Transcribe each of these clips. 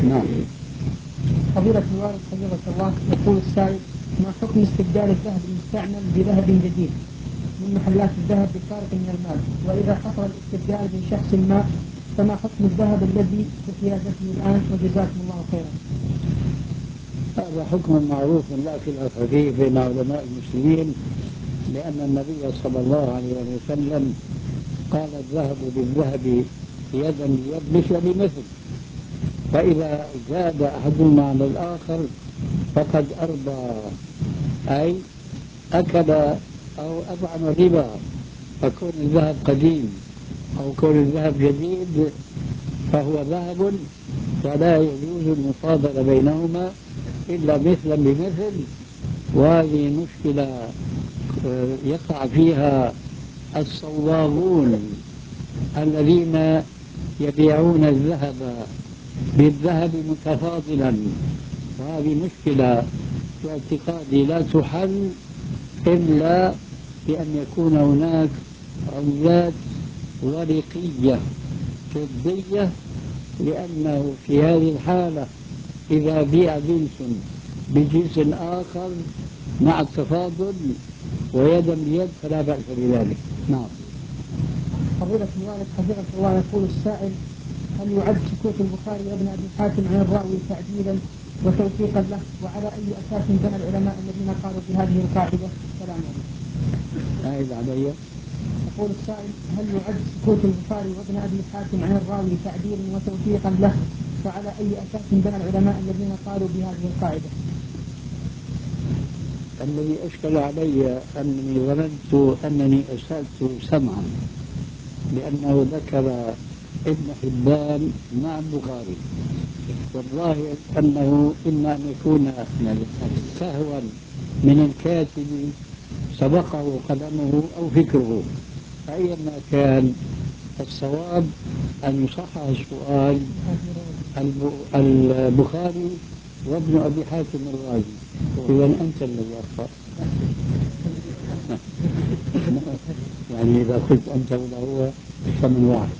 نعم. فضيلة الوالد حفظك الله، يقول السائل: ما حكم استبدال الذهب المستعمل بذهب جديد من محلات الذهب بفارق من المال؟ وإذا حصل الاستبدال من شخص ما فما حكم الذهب الذي بحيازته الآن؟ وجزاكم الله خيرا. هذا حكم معروف لا خلاف فيه بين علماء المسلمين، لأن النبي صلى الله عليه وسلم قال: الذهب بالذهب يدا بيد مثل بمثل، فإذا زاد أحدهما على الآخر فقد أربى، أي أكل أو أطعم الربا. فكون الذهب قديم أو كون الذهب جديد فهو ذهب، ولا يجوز المفاضلة بينهما إلا مثلا بمثل. وهذه مشكلة يقع فيها الصواغون الذين يبيعون الذهب بالذهب متفاضلا، وهذه مشكلة في اعتقادي لا تحل إلا بأن يكون هناك عملات ورقية فضية، لأنه في هذه الحالة إذا بيع جنس بجنس آخر مع التفاضل ويدا بيد فلا بأس بذلك. نعم. فضيلة الوالد حفظك الله، يقول السائل: هل يعد سكوت البخاري وابن أبي حاتم عن الراوي تعديلا وتوثيقا له؟ وعلى أي أساس بنى العلماء الذين قالوا بهذه القاعدة؟ السلام عليكم. أعد علي. يقول السائل: هل يعد سكوت البخاري وابن أبي حاتم عن الراوي تعديلا وتوثيقا له؟ وعلى أي أساس بنى العلماء الذين قالوا بهذه القاعدة؟ الذي أشكل علي أنني ظننت أنني أسأت سمعا، لأنه ذكر ابن حبان مع البخاري، والظاهر أنه إما أن يكون سهوا من الكاتب سبقه قلمه أو فكره، أيما كان الصواب أن يصحح السؤال البخاري وابن أبي حاتم الرازي. إذا أنت الذي أخطأ. يعني إذا قلت أنت ولا هو فمن واحد.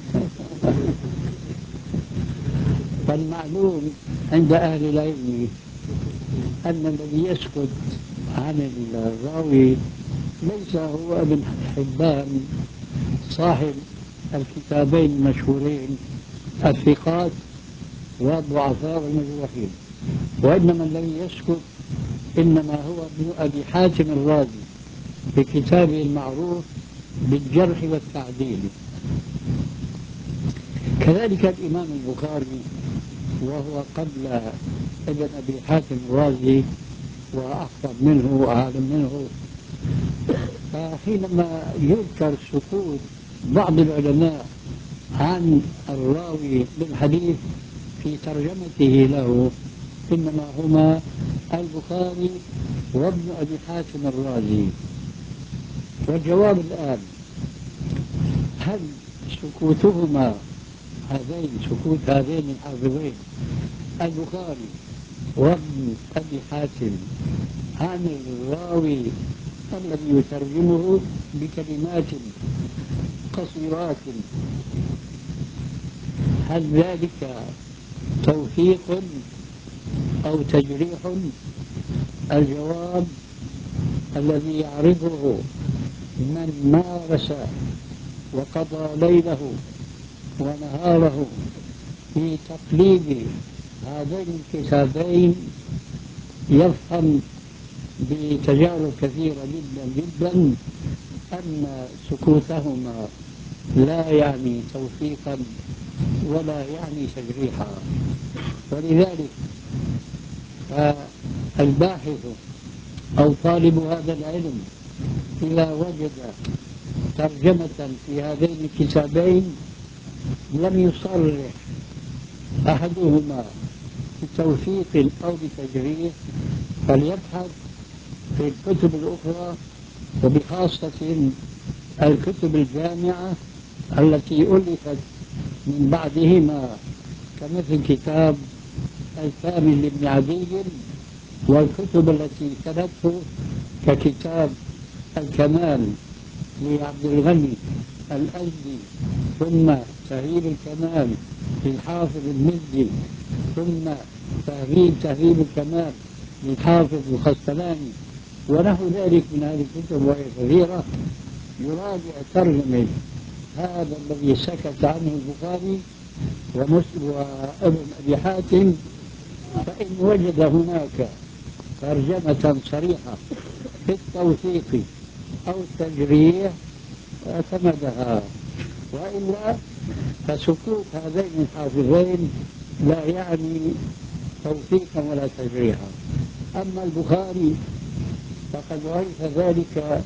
فالمعلوم عند أهل العلم أن الذي يسكت عن الراوي ليس هو ابن حبان صاحب الكتابين المشهورين الثقات والضعفاء والمجروحين، وإنما الذي يسكت إنما هو ابن أبي حاتم الرازي في كتابه المعروف بالجرح والتعديل. كذلك الإمام البخاري وهو قبل ابن أبي حاتم الرازي وأحفظ منه وأعلم منه، فحينما يذكر سكوت بعض العلماء عن الراوي بالحديث في ترجمته له إنما هما البخاري وابن أبي حاتم الرازي. والجواب الآن: هل سكوتهما سكوت هذين الحافظين البخاري وابن أبي حاتم عن الراوي الذي يترجمه بكلمات قصيرات، هل ذلك توثيق أو تجريح؟ الجواب الذي يعرفه من مارس وقضى ليله ونهاره في تقليد هذين الكتابين يفهم بتجارب كثيرة جدا جدا أن سكوتهما لا يعني توثيقا ولا يعني تجريحا. ولذلك الباحث أو طالب هذا العلم إذا وجد ترجمة في هذين الكتابين لم يصرح أحدهما بتوثيق أو بتجريح فليبحث في الكتب الأخرى، وبخاصة الكتب الجامعة التي ألفت من بعدهما، كمثل كتاب الكامل لابن عدي، والكتب التي كتبته ككتاب الكمال لعبد الغني الأزدي، ثم تهذيب الكمال للحافظ المزي، ثم تهذيب الكمال للحافظ الخستلاني ونحو ذلك من هذه الكتب وهي كثيرة، يراجع ترجمة هذا الذي سكت عنه البخاري ومسلم وابن أبي حاتم، فإن وجد هناك ترجمة صريحة في التوثيق أو التجريح اعتمدها، وإلا فسكوت هذين الحافظين لا يعني توثيقا ولا تجريحا. أما البخاري فقد عرف ذلك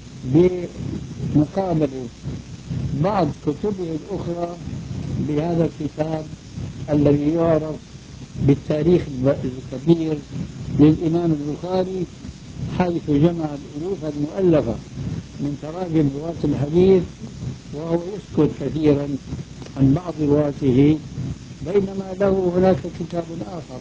بمقابلة بعض كتبه الأخرى بهذا الكتاب الذي يعرف بالتاريخ الكبير للإمام البخاري، حيث جمع الألوف المؤلفة من تراجم رواة الحديث، وهو يسكت كثيرا عن بعض رواته، بينما له هناك كتاب آخر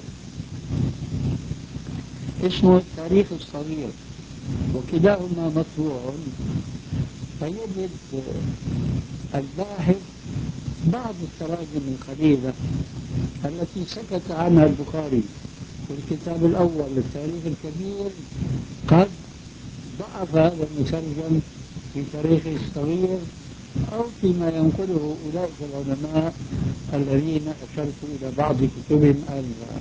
اسمه التاريخ الصغير، وكلاهما مطبوع، فيجد الباحث بعض التراجم القليلة التي سكت عنها البخاري في الكتاب الأول للتاريخ الكبير قد ضعف هذا المترجم في تاريخه الصغير أو فيما ينقله أولئك العلماء الذين أشرت إلى بعض كتبهم آنفا.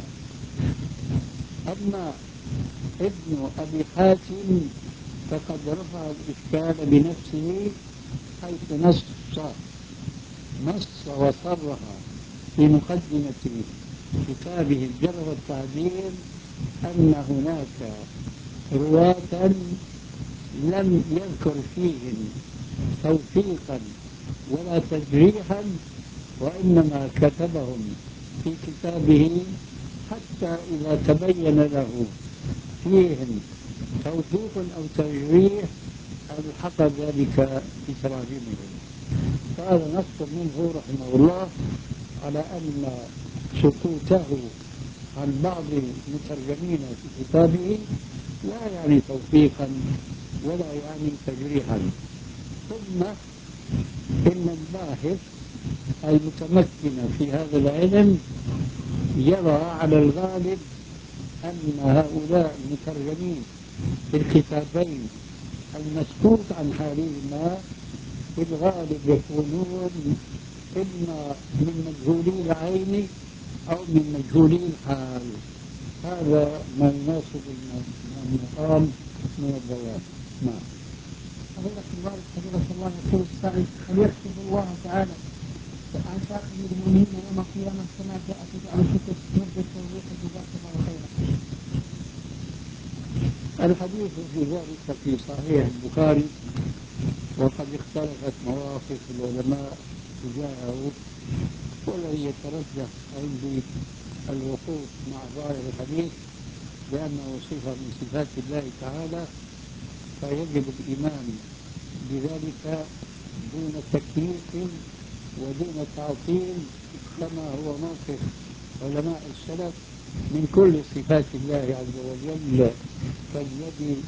أما ابن أبي حاتم فقد رفع الإشكال بنفسه، حيث نص وصرح في مقدمة كتابه الجرح والتعديل أن هناك رواة لم يذكر فيهم توثيقا ولا تجريحا، وإنما كتبهم في كتابه حتى إذا تبين له فيهم توثيق أو تجريح ألحق ذلك في تراجمهم. فهذا نص منه رحمه الله على أن سكوته عن بعض المترجمين في كتابه لا يعني توثيقا ولا يعني تجريحا. ثم إن الباحث المتمكن في هذا العلم يرى على الغالب أن هؤلاء المترجمين في الكتابين المسكوت عن حالهما في الغالب يكونون إما من مجهولي العين أو من مجهولي الحال. هذا ما يناسب المقام من البيان. نعم. فضيلة الوالد حفظه الله يقول السائل: هل يكتب الله تعالى عن شاكر المؤمنين يوم القيامة كما جاء في بعض الكتب مد التوضيح جزاك الله خيرا؟ الحديث في ذلك في صحيح البخاري، وقد اختلفت مواقف العلماء تجاهه، والذي يترجح عندي الوقوف مع ظاهر الحديث لأنه صفة من صفات الله تعالى، فيجب الإيمان بذلك دون تكييف ودون تعطيل، كما هو موقف علماء السلف من كل صفات الله عز وجل كاليد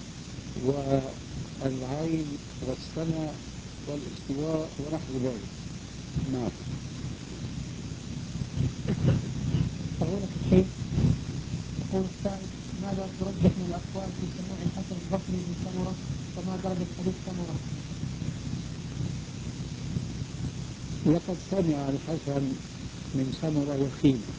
والعين والسمع والاستواء ونحو ذلك. نعم. فضيلة الشيخ يقول السائل: ماذا ترجح من الأقوال في سماع الحسن البصري من سمرة، وما درجة حديث سمرة؟ لقد سمع الحسن من سمرة يقينا،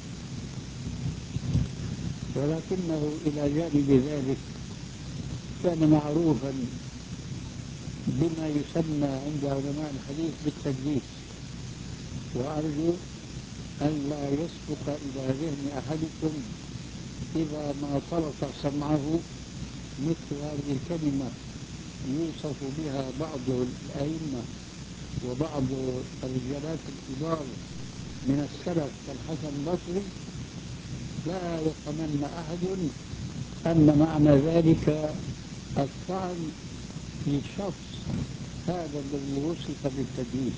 ولكنه إلى جانب ذلك كان معروفا بما يسمى عند علماء الحديث بالتدليس، وأرجو أن لا يسبق إلى ذهن أحدكم إذا ما طرق سمعه مثل هذه الكلمة يوصف بها بعض الأئمة وبعض الرجالات الكبار من السلف كالحسن البصري، لا يتمنى أحد أن معنى ذلك الطعن في شخص هذا الذي وصف بالتدليس،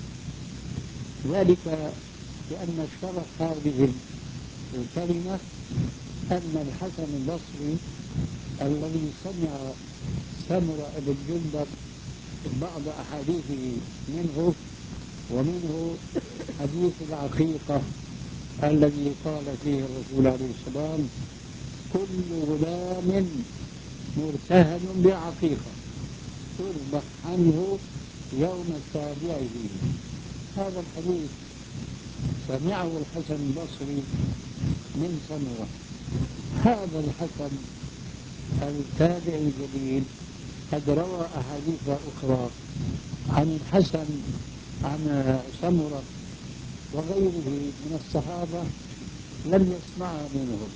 ذلك لأن شرح هذه الكلمة أن الحسن البصري الذي سمع سمرة بن جندب بعض أحاديثه منه، ومنه حديث العقيقة الذي قال فيه الرسول عليه السلام: كل غلام مرتهن بعقيقة تذبح عنه يوم سابعه. هذا الحديث سمعه الحسن البصري من سمرة. هذا الحسن التابعي الجليل قد روى أحاديث أخرى عن الحسن عن سمرة وغيره من الصحابة لم يسمعها منهم.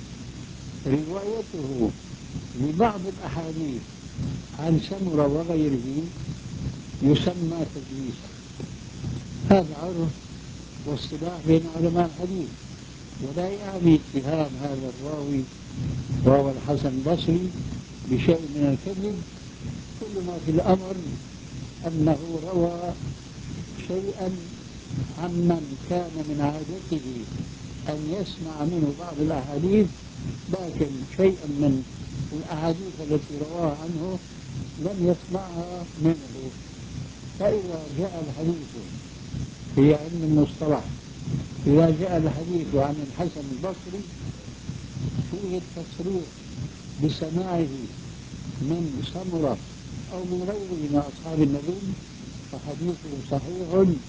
روايته لبعض الأحاديث عن سمرة وغيره يسمى تدليسا. هذا عرف واصطلاح بين علماء الحديث، ولا يعني اتهام هذا الراوي وهو الحسن البصري بشيء من الكذب. كل ما في الأمر أنه روى شيئا عمن كان من عادته أن يسمع منه بعض الأحاديث، لكن شيئا من الأحاديث التي رواها عنه لم يسمعها منه. فإذا جاء الحديث في علم المصطلح، إذا جاء الحديث عن الحسن البصري فيه التصريح بسماعه من سمرة أو من غيره من أصحاب النبي فحديثه صحيح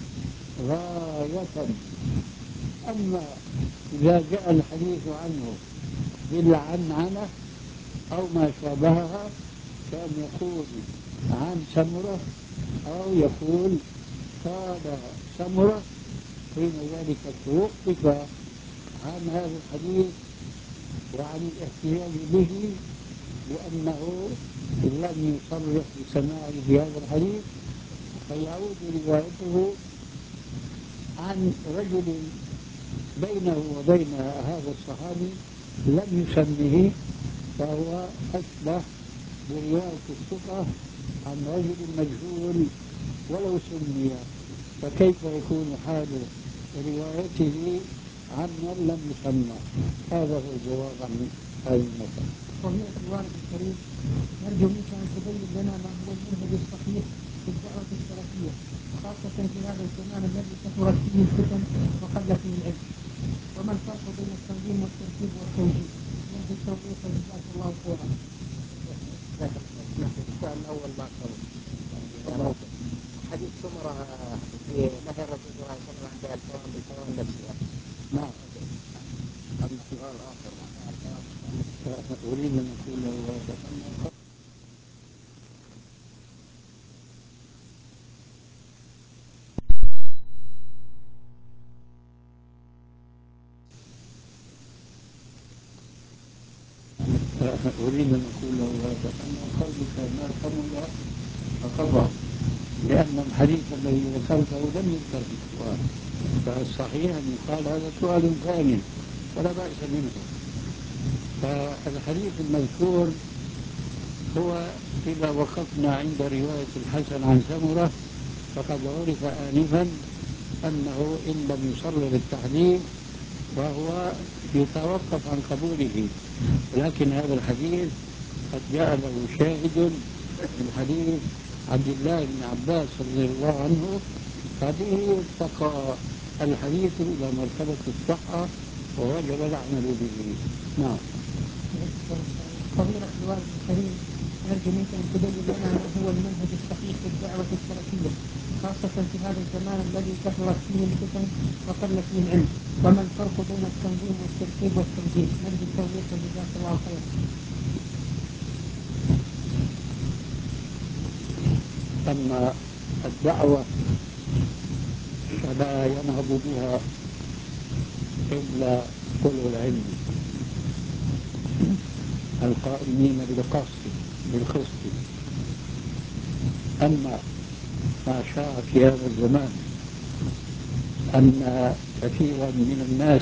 غاية. أما إذا جاء الحديث عنه بالعنعنة أو ما شابهها كان يقول عن سمرة أو يقول قال سمرة، حين ذلك توقف عن هذا الحديث وعن الاحتجاج به لأنه لم يصرح بسماعه في هذا الحديث، فيعود روايته عن رجل بينه وبين هذا الصحابي لم يسمه، فهو أشبه برواية الثقة عن رجل مجهول ولو سمي. فكيف يكون حال روايته عن من لم يسمى؟ هذا هو الجواب عن هذه المسألة. فضيلة الوالد الكريم، نرجو منك أن تبين لنا ما هو المنهج الصحيح في الدعوة السلفية، خاصة في هذا الزمان الذي كثرت فيه الفتن وقل فيه العلم، وما الفرق بين التنظيم والترتيب والتوجيه؟ نرجو التوفيق جزاك الله خيرا. السؤال الأول ما صار حديث سمرة في نهي الرسول صلى الله عليه وسلم عن بيع الحيوان بالحيوان نفسه. نعم. هذا السؤال آخر أريد أن أقول له هذا أن قلبك ما حمل خطأ، لأن الحديث الذي ذكرته لم يذكر في السؤال، فالصحيح أن يقال هذا سؤال ثاني ولا بأس منه. فالحديث المذكور هو إذا وقفنا عند رواية الحسن عن سمرة فقد عرف آنفا أنه إن لم يصرر التحديث وهو يتوقف عن قبوله، ولكن هذا الحديث قد جاء له شاهد من حديث عبد الله بن عباس رضي الله عنه، فبه ارتقى الحديث إلى مرتبة الصحة ووجب العمل به. نعم. فضيلة الوالد الكريم، نرجو منك أن تبين لنا ما هو المنهج الصحيح في الدعوة السلفية، خاصة في هذا الزمان الذي كثرت فيه الفتن وقل فيه العلم، وما الفرق بين التنظيم والترتيب والتوجيه؟ نرجو التوفيق جزاك الله خيرا. أما الدعوة فلا ينهض بها إلا أولو العلم القائمين بالقسط. أما ما شاء في هذا الزمان أن كثيرا من الناس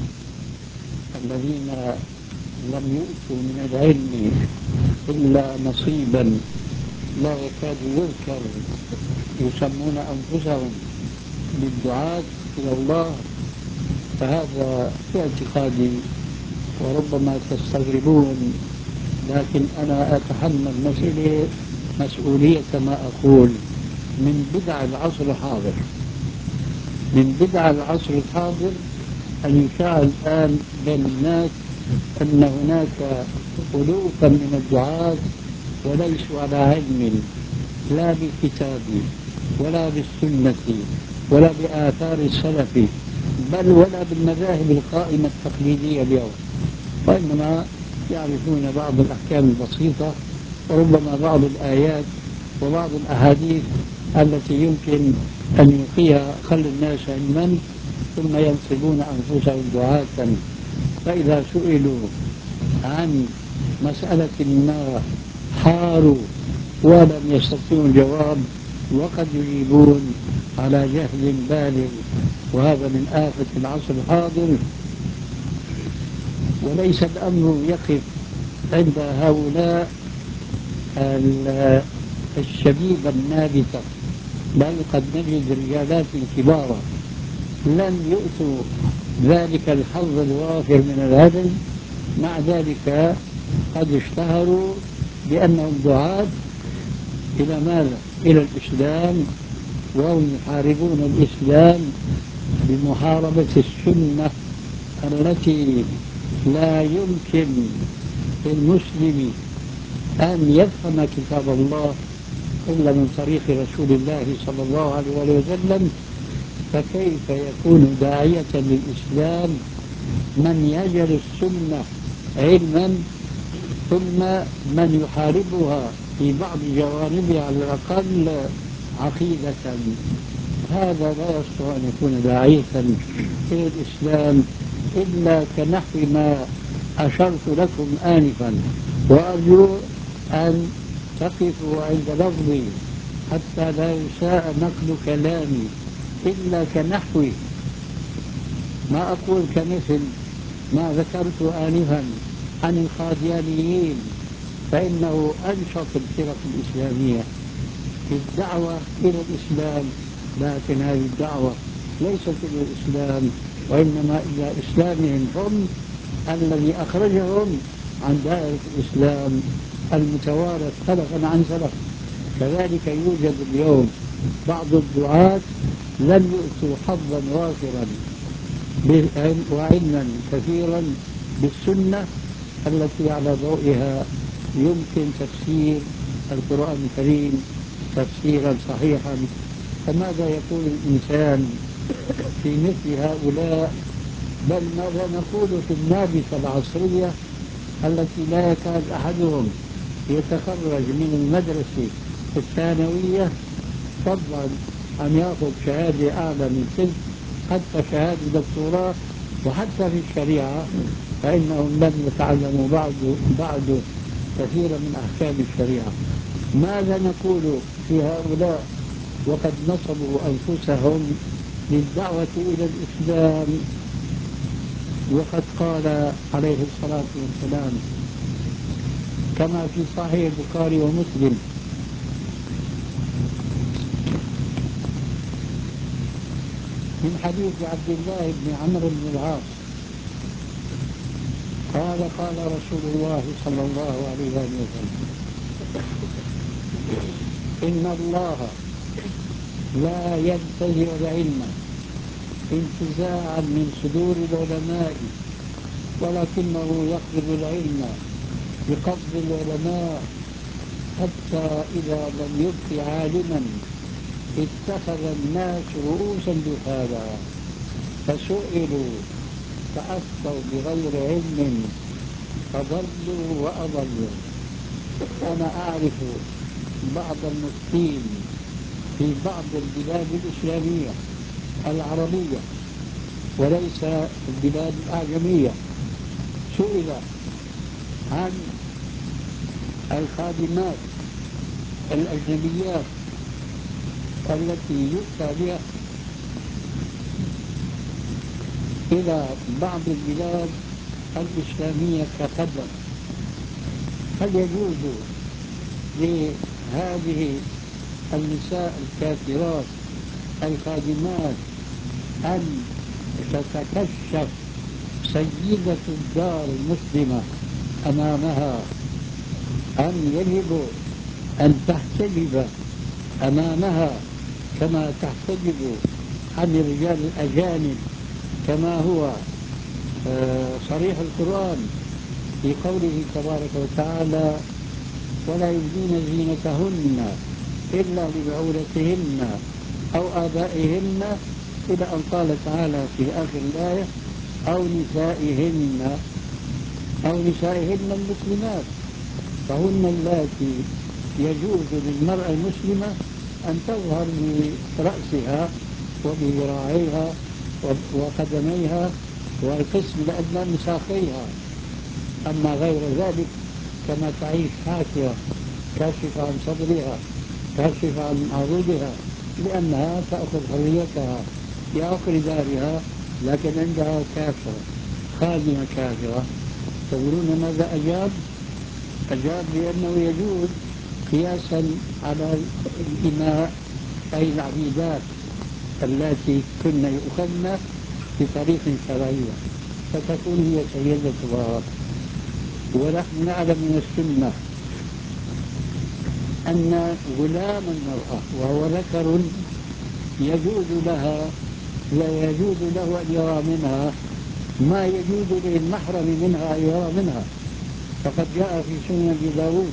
الذين لم يؤتوا من العلم إلا نصيبا لا يكاد يذكر يسمون أنفسهم بالدعاة إلى الله، فهذا في اعتقادي وربما تستغربون، لكن أنا أتحمل مسؤولية ما أقول من بدع العصر الحاضر. من بدع العصر الحاضر أن يشاع الآن بين الناس أن هناك ألوفا من الدعاة وليسوا على علم لا بالكتاب ولا بالسنة ولا بآثار السلف بل ولا بالمذاهب القائمة التقليدية اليوم، وإنما يعرفون بعض الأحكام البسيطة وربما بعض الآيات وبعض الأحاديث التي يمكن أن يلقيها خل الناس علما، ثم ينصبون أنفسهم دعاة، فإذا سئلوا عن مسألة ما حاروا ولم يستطيعوا الجواب، وقد يجيبون على جهل بالغ، وهذا من آفة العصر الحاضر. وليس الأمر يقف عند هؤلاء الشبيبة النابتة، بل قد نجد رجالات كبارا لم يؤتوا ذلك الحظ الوافر من العلم، مع ذلك قد اشتهروا بأنهم دعاة إلى ماذا؟ إلى الإسلام، وهم يحاربون الإسلام بمحاربة السنة التي لا يمكن للمسلم أن يفهم كتاب الله إلا من طريق رسول الله صلى الله عليه وسلم. فكيف يكون داعية للإسلام من يجهل السنة علما ثم من يحاربها في بعض جوانبها على الأقل عقيدة؟ هذا لا يستطيع أن يكون داعية إلى الإسلام إلا كنحو ما أشرت لكم آنفا، وأرجو أن تقفوا عند لفظي حتى لا يساء نقل كلامي، إلا كنحو ما أقول كمثل ما ذكرت آنفا عن القاديانيين، فإنه أنشط الفرق الإسلامية في الدعوة إلى الإسلام، لكن هذه الدعوة ليست إلى الإسلام وإنما إلى إسلامهم هم الذي أخرجهم عن دائرة الإسلام المتوارث خلفا عن سلف. كذلك يوجد اليوم بعض الدعاة لم يؤتوا حظا وافرا وعلما كثيرا بالسنة التي على ضوئها يمكن تفسير القرآن الكريم تفسيرا صحيحا. فماذا يقول الإنسان في مثل هؤلاء؟ بل ماذا نقول في النابتة العصرية التي لا يكاد أحدهم يتخرج من المدرسة الثانوية فضلا أن يأخذ شهادة أعلى من تلك، حتى شهادة دكتوراه، وحتى في الشريعة فإنهم لم يتعلموا بعد كثيرا من أحكام الشريعة. ماذا نقول في هؤلاء وقد نصبوا أنفسهم للدعوة إلى الإسلام؟ وقد قال عليه الصلاة والسلام كما في صحيح البخاري ومسلم: من حديث عبد الله بن عمرو بن العاص قال: قال رسول الله صلى الله عليه وسلم: إن الله لا ينتزع العلم انتزاعا من صدور العلماء، ولكنه يقبض العلم بقبض العلماء، حتى إذا لم يبق عالما اتخذ الناس رؤوسا جهالا فسئلوا فأفتوا بغير علم فضلوا وأضلوا. أنا أعرف بعض المفتين في بعض البلاد الإسلامية العربية وليس البلاد الأعجمية سئل عن الخادمات الأجنبيات التي يؤتى بها إلى بعض البلاد الإسلامية كخدم، هل يجوز لهذه النساء الكافرات الخادمات أن تتكشف سيدة الدار المسلمة أمامها، أم يجب أن تحتجب أمامها كما تحتجب عن الرجال الأجانب كما هو صريح القرآن في قوله تبارك وتعالى: ولا يبدين زينتهن إلا لبعولتهن أو آبائهن، إلى أن قال تعالى في آخر الآية: أو نسائهن المسلمات، فهن اللاتي يجوز للمرأة المسلمة أن تظهر برأسها وبذراعيها وقدميها والقسم الأدنى من ساقيها. أما غير ذلك كما تعيش حافية كاشفة عن صدرها كاشفة عن عضدها، لأنها تأخذ حريتها في آخر دارها، لكن عندها كافرة خادمة كافرة. تقولون ماذا أجاب؟ أجاب بأنه يجوز قياسا على الإماء، أي العبيدات التي كن يؤخذن بطريق شرعية، فتكون هي سيدتها. ونحن نعلم من السنة أن غلام المرأة وهو ذكر يجوز له أن يرى منها ما يجوز للمحرم منها أن يرى منها. فقد جاء في سنن أبي داود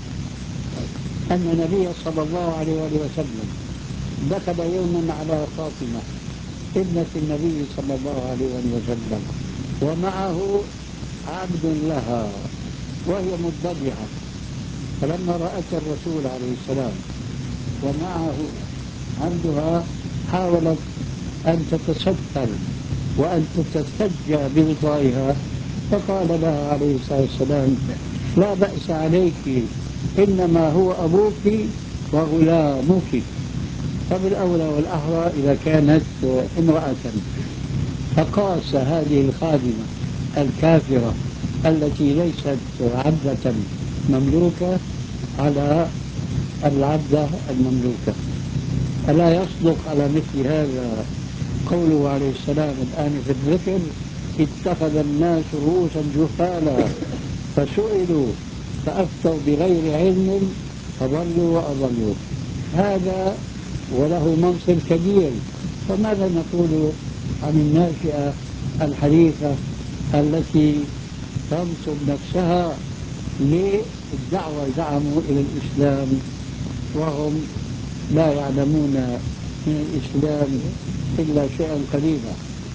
أن النبي صلى الله عليه وسلم دخل يوما على فاطمة ابنة النبي صلى الله عليه وسلم، ومعه عبد لها وهي مضطجعة، فلما رأت الرسول عليه السلام ومعه عبدها حاولت أن تتستر وأن تتسجى بغطائها، فقال لها عليه الصلاة والسلام: لا بأس عليك، إنما هو أبوك وغلامك. فبالأولى والأحرى إذا كانت امرأة. فقاس هذه الخادمة الكافرة التي ليست عبدة مملوكة على العبدة المملوكة. ألا يصدق على مثل هذا قوله عليه السلام الآن في الذكر: اتخذ الناس رؤوسا جهالا فسئلوا فأفتوا بغير علم فضلوا وأضلوا. هذا وله منصب كبير. فماذا نقول عن الناشئة الحديثة التي تنصب نفسها للدعوة زعموا إلى الإسلام وهم لا يعلمون من الإسلام إلا شيئا قليلا؟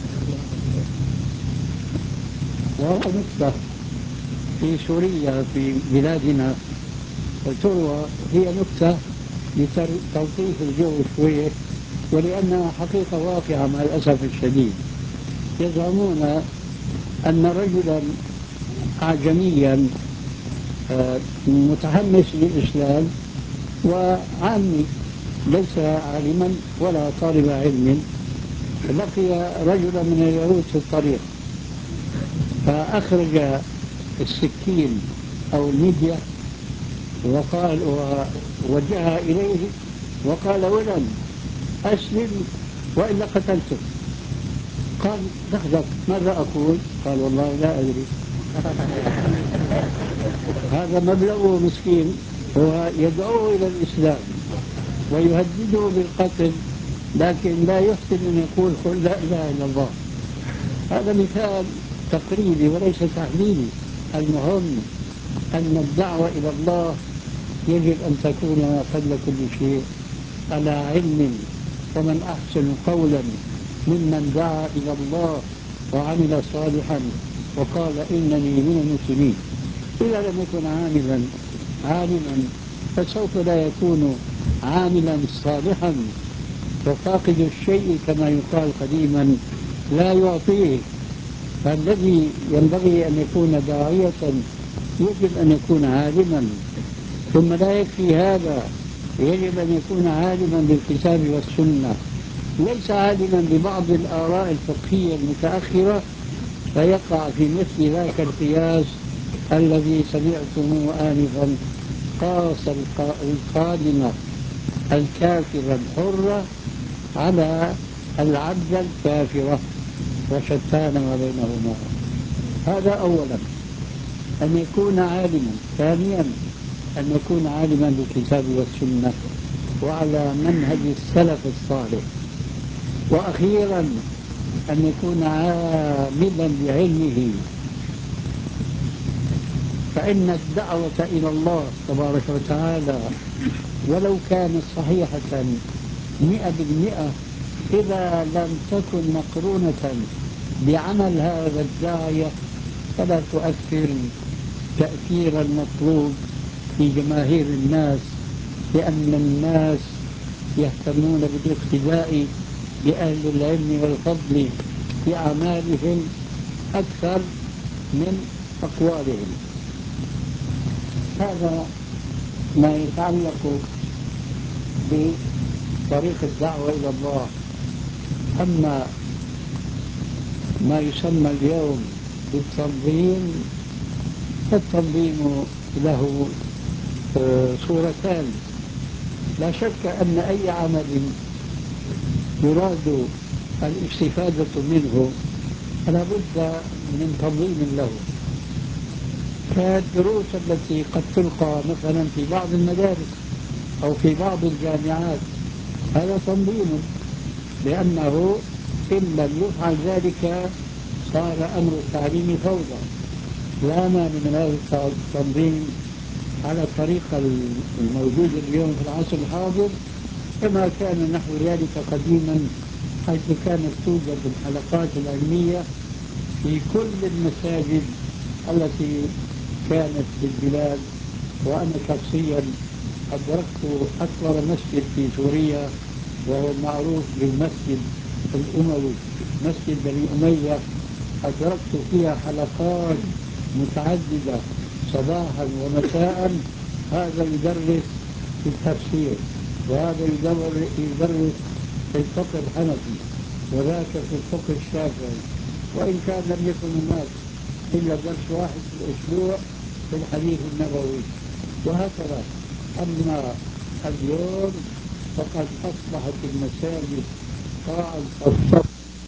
وهو نكتة في سوريا في بلادنا تروى، هي نكتة لتلطيف الجو شوية، ولأنها حقيقة واقعة مع الأسف الشديد. يزعمون أن رجلا أعجميا متحمس للإسلام وعامي ليس عالما ولا طالب علم، لقي رجلا من اليهود في الطريق، فأخرج السكين أو الميديا وقال ووجهها إليه وقال: ولن أسلم وإلا قتلتك. قال: لحظة، ماذا أقول؟ قال: والله لا أدري. هذا مبلغه مسكين، هو يدعوه إلى الإسلام ويهدده بالقتل، لكن لا يحسن أن يقول قل لا إله إلا الله. هذا مثال تقريبي وليس تحليلي. المهم أن الدعوة إلى الله يجب أن تكون قبل كل شيء على علم، ومن أحسن قولا ممن دعا إلى الله وعمل صالحا وقال إنني من المسلمين. إذا لم يكن عالما فسوف لا يكون عاملا صالحا، وفاقد الشيء كما يقال قديما لا يعطيه. فالذي ينبغي أن يكون داعية يجب أن يكون عالما، ثم لا يكفي هذا، يجب أن يكون عالما بالكتاب والسنة، ليس عالما ببعض الآراء الفقهية المتأخرة فيقع في مثل ذاك القياس الذي سمعتموه آنفا: قاس الخادمة الكافرة الحرة على العبد الكافرة، وشتان ما بينهما. هذا أولا، أن يكون عالما. ثانيا، أن يكون عالما بالكتاب والسنة وعلى منهج السلف الصالح. وأخيرا، أن يكون عاملا بعلمه، فإن الدعوة إلى الله تبارك وتعالى ولو كانت صحيحة 100%، إذا لم تكن مقرونة بعمل هذا الداعية فلا تؤثر تأثير المطلوب في جماهير الناس، لأن الناس يهتمون بالاقتداء بأهل العلم والفضل في أعمالهم أكثر من أقوالهم. هذا ما يتعلق بطريق الدعوة إلى الله. أما ما يسمى اليوم بالتنظيم، فالتنظيم له صورتان. لا شك أن أي عمل يراد الاستفادة منه فلا بد من تنظيم له، كالدروس التي قد تلقى مثلا في بعض المدارس أو في بعض الجامعات، هذا تنظيم، لأنه إن لم يفعل ذلك صار أمر التعليم فوضى. لا مانع من هذا التنظيم على الطريقة الموجودة اليوم في العصر الحاضر، كما كان نحو ذلك قديما، حيث كانت توجد الحلقات العلمية في كل المساجد التي كانت في البلاد. وأنا شخصيا أدركت أكبر مسجد في سوريا، وهو المعروف بالمسجد الأموي، مسجد بني أمية، أدركت فيها حلقات متعددة صباحا ومساء. هذا يدرس في التفسير، وهذا يدرس في الفقه الحنفي، وذاك في الفقه الشافعي، وإن كان لم يكن هناك إلا درس واحد في الأسبوع في الحديث النبوي، وهكذا. أما اليوم فقد أصبحت المساجد قاعا الصف.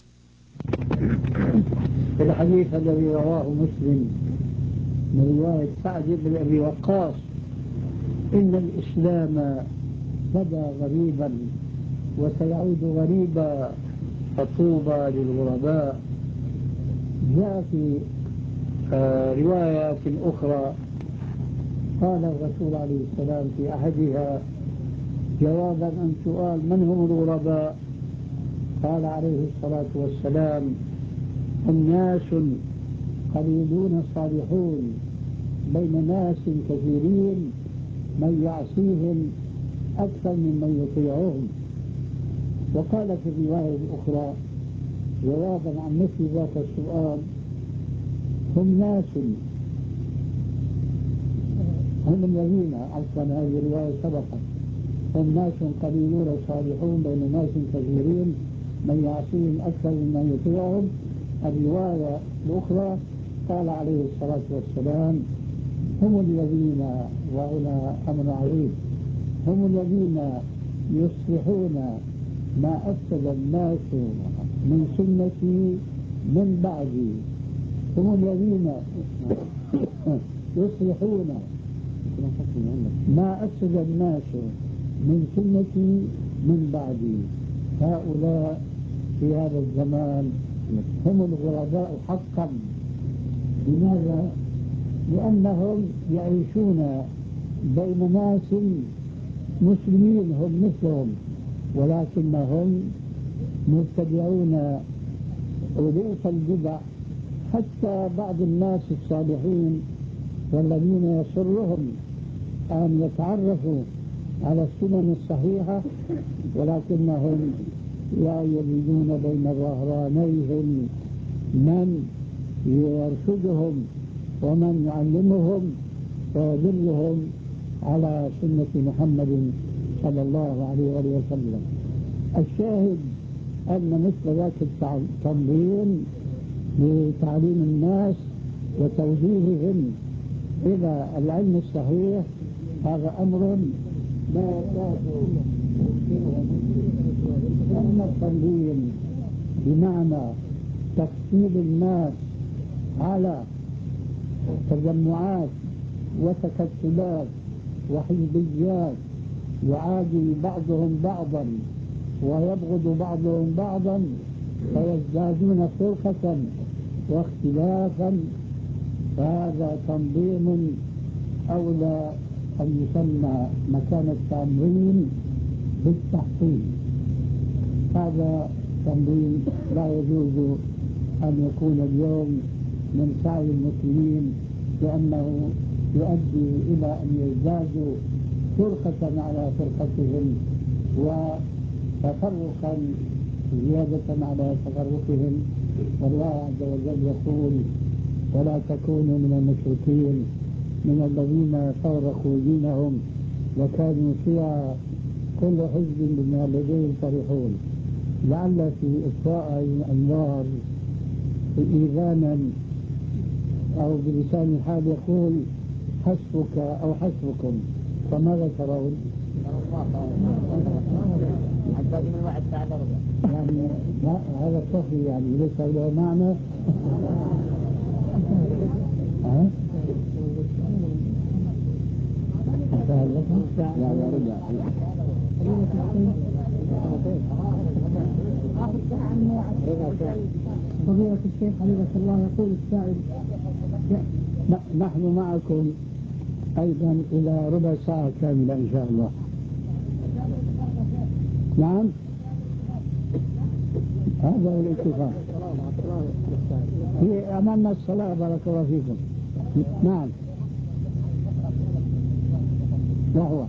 في الحديث الذي رواه مسلم من رواية سعد بن أبي وقاص: إن الإسلام بدا غريبا وسيعود غريبا فطوبى للغرباء. جاء في روايات أخرى قال الرسول عليه السلام في أحدها جوابا عن سؤال من هم الغرباء، قال عليه الصلاة والسلام: الناس قليلون صالحون بين ناس كثيرين من يعصيهم أكثر ممن يطيعهم. وقال في الرواية الأخرى جوابا عن مثل ذاك السؤال: هم ناس، هم الذين، عفوا هذه الرواية سبقت، هم ناس قليلون صالحون بين ناس كثيرين من يعصيهم أكثر ممن يطيعهم. الرواية الأخرى قال عليه الصلاة والسلام: هم الذين، وهنا أمر عظيم، هم الذين يصلحون ما أفسد الناس من سنتي من بعدي. هم الذين يصلحون ما أفسد الناس من سنتي من بعدي. هؤلاء في هذا الزمان هم الغرباء حقا. لماذا؟ لأنهم يعيشون بين ناس مسلمين هم مثلهم، ولكنهم مبتدعون ألوف البدع. حتى بعض الناس الصالحين والذين يسرهم أن يتعرفوا على السنن الصحيحة، ولكنهم لا يجدون بين ظهرانيهم من يرشدهم ومن يعلمهم ويدلهم على سنة محمد صلى الله عليه وسلم. الشاهد أن مثل ذاك التنظيم لتعليم الناس وتوجيههم إلى العلم الصحيح هذا أمر لا يكاد يمكنه مسلم. أما التنظيم بمعنى تفصيل الناس على تجمعات وتكتلات وحزبيات يعادي بعضهم بعضا ويبغض بعضهم بعضا، فيزدادون فرقة واختلافا، فهذا تنظيم أولى أن يسمى مكان التنظيم بالتحصيل. هذا تنظيم لا يجوز أن يكون اليوم من سعي المسلمين، لأنه يؤدي إلى أن يزدادوا فرقة على فرقتهم وتفرقا زيادة على تفرقهم. والله عز وجل يقول: ولا تكونوا من المشركين من الذين فرقوا دينهم وكانوا شيعا كل حزب بما لديهم فرحون. لعل في إطفاء الأنوار إيذانا أو بلسان الحال يقول: حسبك أو حسبكم، فماذا ترون؟ يعني هذا كفي، يعني ليس له معنى. لا رجع. فضيلة الشيخ حفظه الله يقول السائل: نحن معكم أيضا إلى ربع ساعة كاملة إن شاء الله. نعم، هذا هو الاتفاق. في أمامنا الصلاة، بارك الله فيكم. نعم، وهو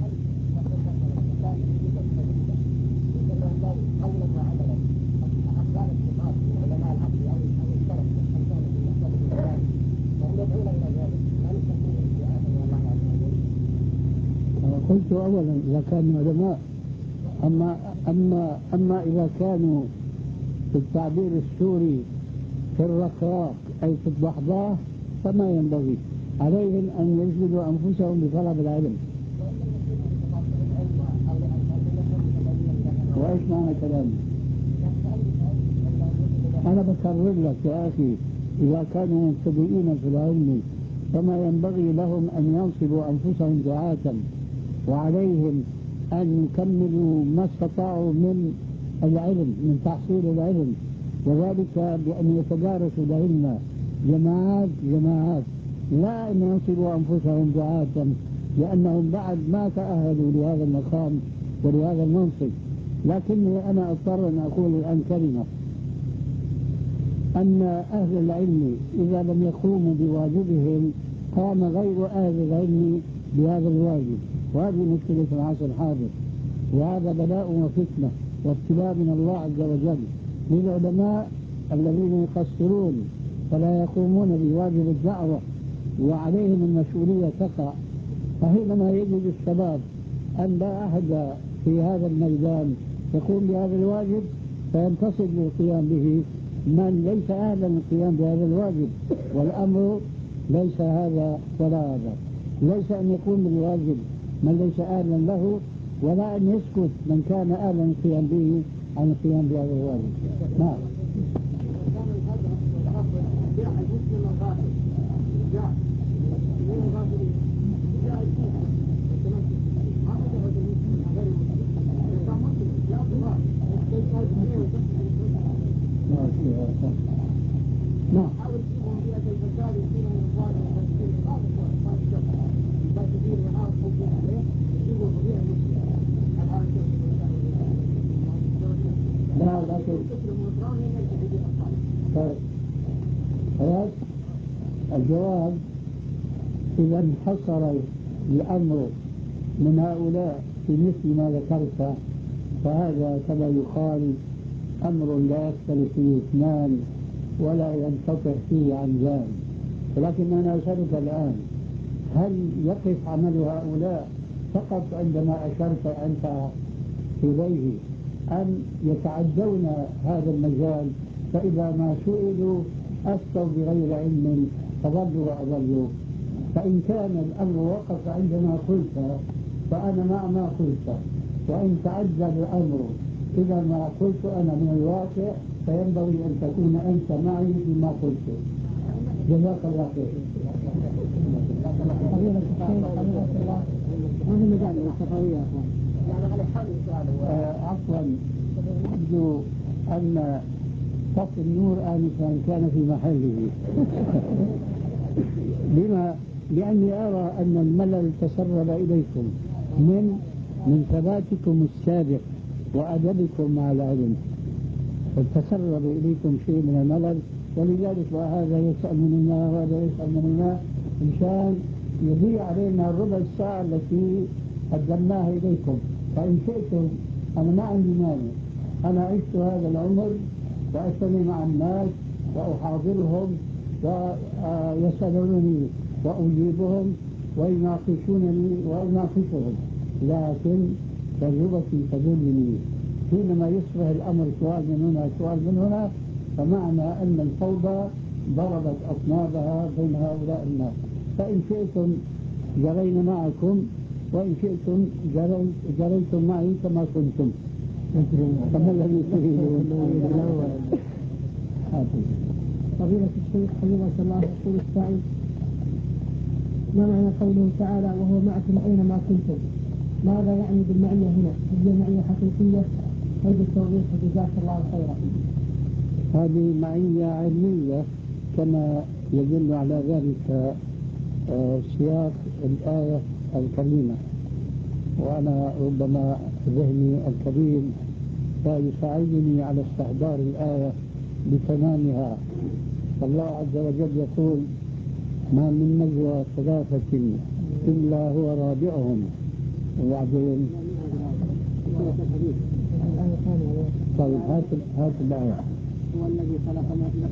قلت أولا إذا كانوا علماء، أما إذا كانوا في التعبير السوري في الرقراق أي في الضحضاح فما ينبغي عليهم أن يجلدوا أنفسهم بطلب العلم. وإيش معنى كلامي؟ أنا بكرر لك يا أخي، إذا كانوا مبتدئين في العلم فما ينبغي لهم أن ينصبوا أنفسهم دعاة، وعليهم أن يكملوا ما استطاعوا من العلم، من تحصيل العلم، وذلك بأن يتدارسوا العلم جماعات، لا أن ينصبوا أنفسهم دعاة، لأنهم بعد ما تأهلوا لهذا المقام ولهذا المنصب. لكني أنا أضطر أن أقول الآن كلمة: أن أهل العلم إذا لم يقوموا بواجبهم قام غير أهل العلم بهذا الواجب، وهذه مشكلة العصر الحاضر، وهذا بلاء وفتنة وابتلاء من الله عز وجل للعلماء الذين يقصرون فلا يقومون بواجب الدعوة وعليهم المسؤولية تقع. فحينما يجد الشباب أن لا أحد في هذا الميدان يقوم بهذا الواجب فينتصب للقيام به من ليس أهلا للقيام بهذا الواجب، والأمر ليس هذا ولا هذا، ليس أن يقوم بالواجب من ليس أهلا له، ولا أن يسكت من كان أهلا للقيام به عن القيام بهذا الواجب. نعم. نعم. لا لكن خلاص الجواب إذا انحصر الأمر من هؤلاء في مثل ما ذكرت فهذا كما يقال أمر لا يختلف فيه اثنان ولا ينقطع فيه عن ذلك. ولكن أنا أسألك الآن: هل يقف عمل هؤلاء فقط عندما أشرت أنت إليه، أم يتعدون هذا المجال فإذا ما سئلوا أفتوا بغير علم فضلوا وأضلوا؟ فإن كان الأمر وقف عندما قلت فأنا مع ما قلت، وإن تعدى الأمر إذا ما قلت أنا من الواقع فينبغي أن تكون أنت معي فيما قلت. جزاك الله خير. عفوا، يبدو أن طفي النور آنفا كان في محله. لما؟ لأني أرى أن الملل تسرب إليكم من ثباتكم السابق وأدبكم مع العلم، فتسرب إليكم شيء من الملل، ولذلك وهذا يسأل مننا وهذا يسأل مننا، مشان يضيع علينا الربع الساعة التي قدمناها إليكم. فإن شئتم أنا ما عندي مانع، أنا عشت هذا العمر وأجتمع مع الناس وأحاضرهم ويسألونني وأجيبهم ويناقشونني وأناقشهم، لكن تجربتي تدلني حينما يصبح الأمر سؤال من هنا سؤال من هنا، فمعنى أن الفوضى ضربت أطنابها بين هؤلاء الناس. فإن شئتم جرينا معكم، وإن شئتم جريتم معي كما كنتم. فما الذي تريدون؟ فضيلة الشيخ حفظك الله يقول السائل: ما معنى قوله تعالى وهو معكم أينما كنتم؟ ماذا يعني بالمعية هنا؟ هل هي معية حقيقية؟ هل بالتوضيح جزاك الله خيرا. هذه معية علمية كما يدل على ذلك سياق الآية الكريمة، وأنا ربما ذهني الكبير لا يساعدني على استحضار الآية بتمامها. فالله عز وجل يقول: ما من نجوى ثلاثة إلا هو رابعهم. وبعدين طيب هات الآية. هو الذي خلق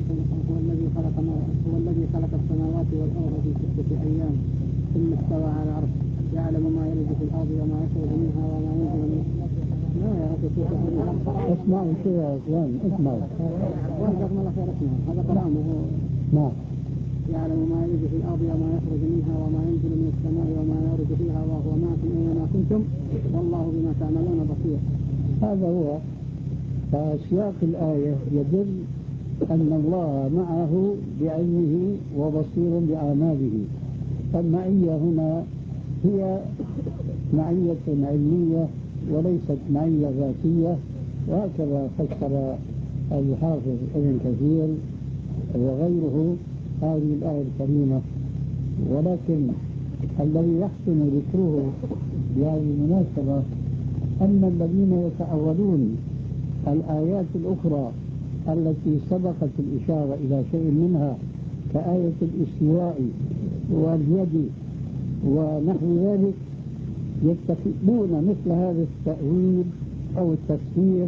السماوات والأرض في 6 أيام ثم استوى على العرش يعلم ما يلج في الأرض وما يخرج منها وما ينزل منها. لا يا أخي اسمعوا شو يا إخوان، اسمعوا. جزاكم الله خير. هذا كلامه. نعم. يعلم ما يلج في الأرض وما يخرج منها وما ينزل من السماء وما يعرج فيها وهو معكم أينما كنتم والله بما تعملون بصير. هذا هو. فسياق الآية يدل أن الله معه بعلمه وبصير بأعماله. فالمعية هنا هي معية علمية وليست معية ذاتية، وهكذا فسر الحافظ ابن كثير وغيره هذه الآية الكريمة. ولكن الذي يحسن ذكره بهذه المناسبة أن الذين يتأولون الآيات الأخرى التي سبقت الإشارة إلى شيء منها كآية الاستواء واليد ونحو ذلك يتخذون مثل هذا التأويل أو التفسير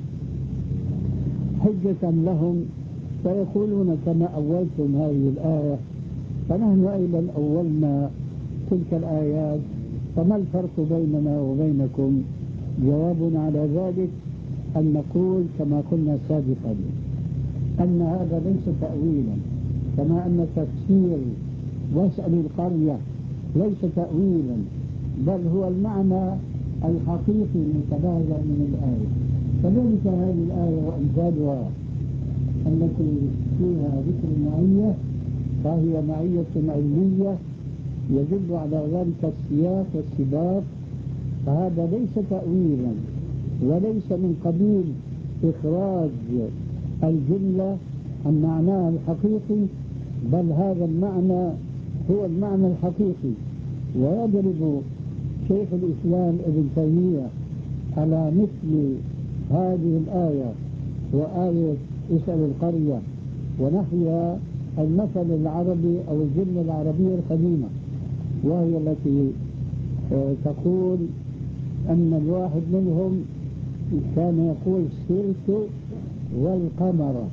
حجة لهم، فيقولون كما أولتم هذه الآية فنحن أيضا أولنا تلك الآيات، فما الفرق بيننا وبينكم؟ جوابنا على ذلك أن نقول كما قلنا سابقا أن هذا ليس تأويلا، كما أن تفسير واسأل القرية ليس تأويلا، بل هو المعنى الحقيقي المتبادر من الآية. كذلك هذه الآية وأمثالها التي فيها ذكر المعية فهي معية علمية يدل على ذلك السياق والسباق، فهذا ليس تأويلا وليس من قبيل إخراج الجملة عن معناها الحقيقي، بل هذا المعنى هو المعنى الحقيقي. ويضرب شيخ الإسلام ابن تيمية على مثل هذه الآية وآية اسأل القرية ونحوها المثل العربي أو الجملة العربية القديمة، وهي التي تقول أن الواحد منهم كان يقول سرت والقمر،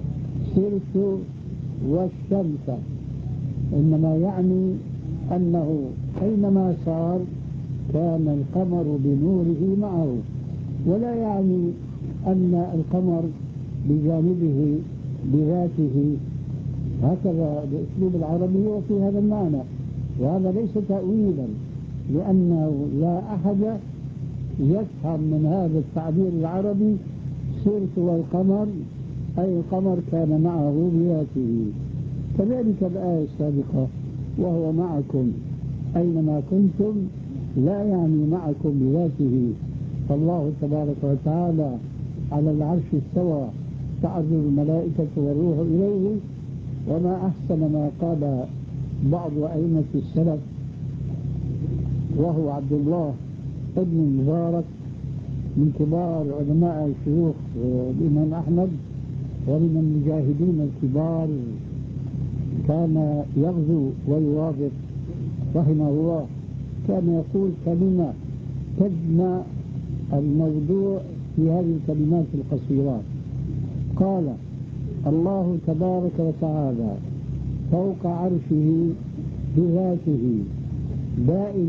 سرت والشمس، إنما يعني أنه أينما صار كان القمر بنوره معه، ولا يعني أن القمر بجانبه بذاته، هكذا بأسلوب العربي وفي هذا المعنى. وهذا ليس تأويلا، لأنه لا أحد يفهم من هذا التعبير العربي سرت والقمر أي القمر كان معه بذاته. كذلك الآية السابقة وهو معكم أينما كنتم لا يعني معكم بذاته، فالله تبارك وتعالى على العرش استوى تعرج الملائكة والروح إليه. وما أحسن ما قال بعض أئمة السلف وهو عبد الله ابن المبارك من كبار علماء شيوخ الإمام أحمد ومن المجاهدين الكبار، كان يغزو ويوافق رحمه الله، كان يقول كلمة تجمع الموضوع في هذه الكلمات القصيرات. قال: الله تبارك وتعالى فوق عرشه بذاته بائن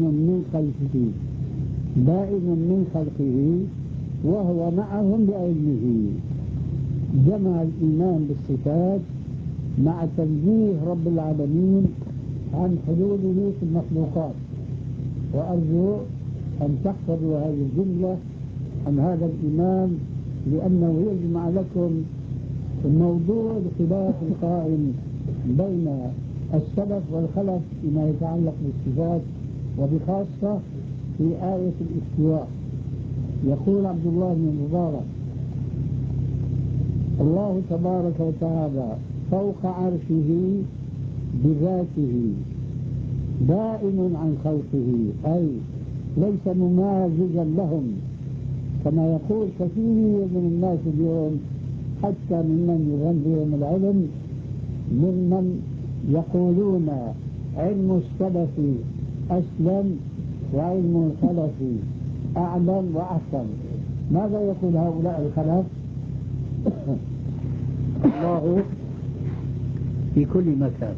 من خلقه وهو معهم بعلمه. جمع الإيمان بالصفات مع تنزيه رب العالمين عن حلوله في المخلوقات. وأرجو أن تحفظوا هذه الجملة عن هذا الإيمان، لأنه يجمع لكم الموضوع الخلاف القائم بين السلف والخلف فيما يتعلق بالصفات، وبخاصة في آية الاستواء. يقول عبد الله بن المبارك: الله تبارك وتعالى فوق عرشه بذاته بائن عن خلقه، أي ليس ممازجا لهم كما يقول كثير من الناس اليوم، حتى ممن يغنيهم العلم، ممن يقولون علم السلف أسلم وعلم الخلف أعلم وأحسن. ماذا يقول هؤلاء الخلف؟ الله في كل مكان،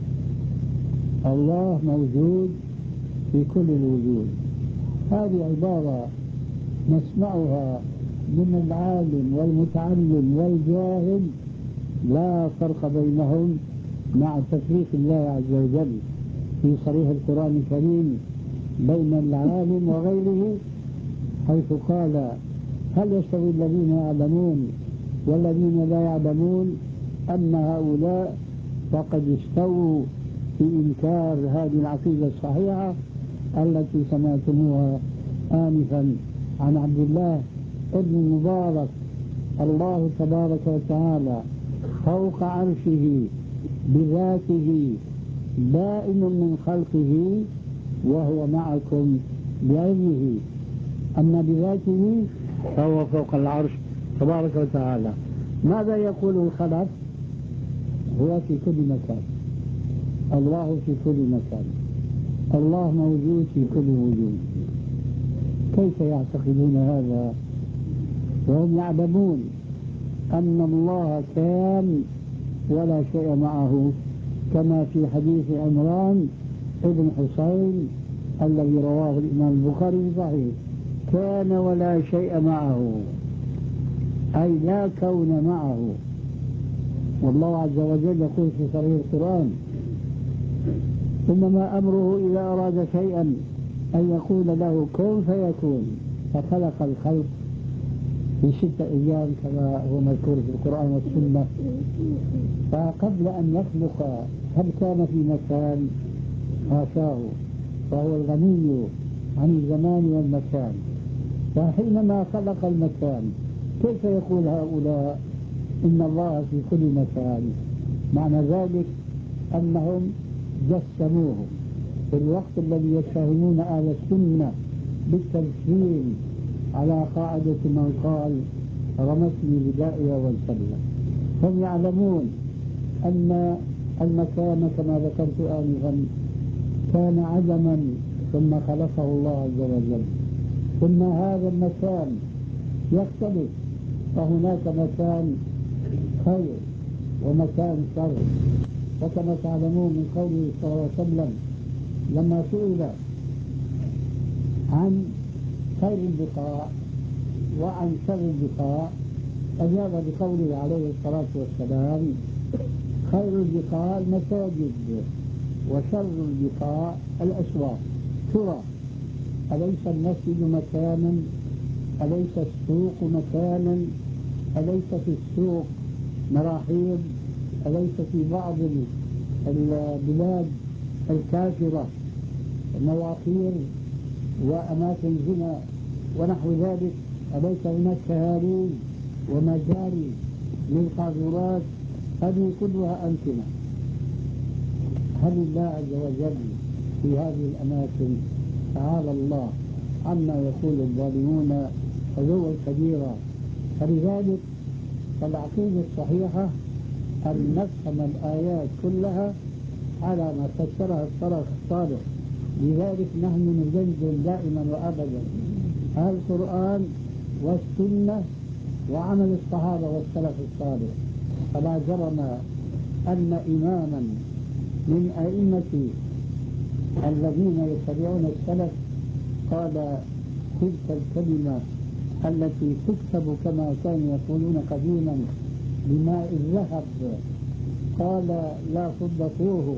الله موجود في كل الوجود. هذه عبارة نسمعها من العالم والمتعلم والجاهل، لا فرق بينهم مع تفريق الله عز وجل في صريح القرآن الكريم بين العالم وغيره، حيث قال: هل يستوي الذين يعلمون والذين لا يعلمون؟ أما هؤلاء فقد استووا في إنكار هذه العقيدة الصحيحة التي سمعتموها آنفا عن عبد الله ابن المبارك: الله تبارك وتعالى فوق عرشه بذاته بائن من خلقه وهو معكم بعلمه. أما بذاته فهو فوق العرش تبارك وتعالى. ماذا يقول الخلف؟ هو في كل مكان، الله في كل مكان، الله موجود في كل وجود. كيف يعتقدون هذا وهم يعلمون أن الله كان ولا شيء معه، كما في حديث عمران ابن حسين الذي رواه الإمام البخاري في صحيح: كان ولا شيء معه، أي لا كون معه. والله عز وجل يقول في صحيح القرآن: إنما أمره إذا أراد شيئا أن يقول له كن فيكون. فخلق الخلق في 6 أيام كما هو مذكور في القرآن والسنة. فقبل أن يخلق هل كان في مكان؟ حاشاه، فهو الغني عن الزمان والمكان. فحينما خلق المكان كيف يقول هؤلاء إن الله في كل مكان؟ معنى ذلك أنهم جسموه في الوقت الذي يتهمون أهل السنة بالتمثيل على قاعدة من قال رمتني بدائها والسلة. هم يعلمون أن المكان كما ذكرت آنفا كان عدما ثم خلقه الله عز وجل، ثم هذا المكان يختلف، فهناك مكان خير ومكان شر. وكما تعلمون من قوله صلى الله عليه وسلم لما سئل عن خير البقاع وعن شر البقاع أجاب بقوله عليه الصلاة والسلام: خير البقاع المساجد وشر البقاع الأسواق. ترى أليس المسجد مكانا؟ أليس السوق مكانا؟ أليس في السوق مراحيض؟ أليس في بعض البلاد الكافرة مواخير وأماكن زنا ونحو ذلك؟ أليس هناك كهاريز ومجاري للقاذورات هذه كلها أمكنة. هل الله عز وجل في هذه الأماكن تعالى الله عما يقول الظالمون علوا كبيرا. فلذلك فالعقيدة الصحيحة أن نفهم الآيات كلها على ما فسرها السلف الصالح. لذلك نحن نجدد دائما وأبدا القرآن والسنة وعمل الصحابة والسلف الصالح. فلا جرم أن إماما من أئمة الذين يتبعون السلف قال تلك الكلمة التي تكتب كما كانوا يقولون قديما بماء الذهب، قال لا صدقوه.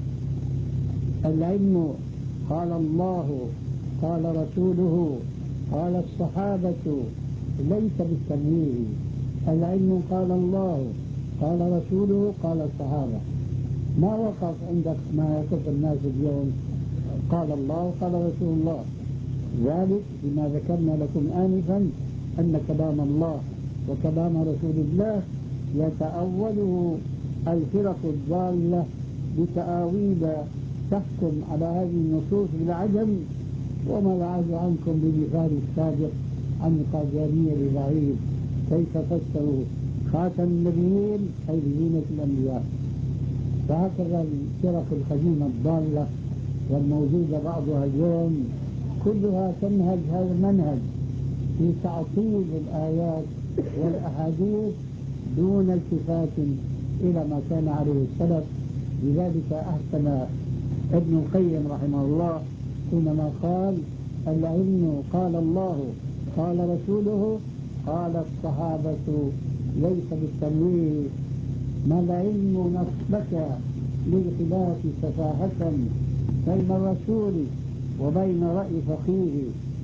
العلم قال الله قال رسوله قال الصحابة ليس بالتمويه. العلم قال الله قال رسوله قال الصحابة. ما وقف عندك ما يقف الناس اليوم قال الله قال رسول الله. ذلك بما ذكرنا لكم آنفا أن كلام الله وكلام رسول الله يتأوله الفرق الضالة بتأويل تحكم على هذه النصوص بالعدم. وما يعاد عنكم بمثال السابق عن القاديانية الضعيف كيف فسروا خاتم النبيين أي بزينة الأنبياء. فهكذا الفرق القديمة الضالة والموجودة بعضها اليوم كلها تنهج هذا المنهج في تعطيل الآيات والأحاديث دون التفات إلى ما كان عليه السلف. لذلك أحسن ابن القيم رحمه الله حينما قال العلم قال الله قال رسوله قال الصحابة ليس بالتمويه. ما العلم نسبك للخلاف سفاهة بين الرسول وبين رأي فقيه؟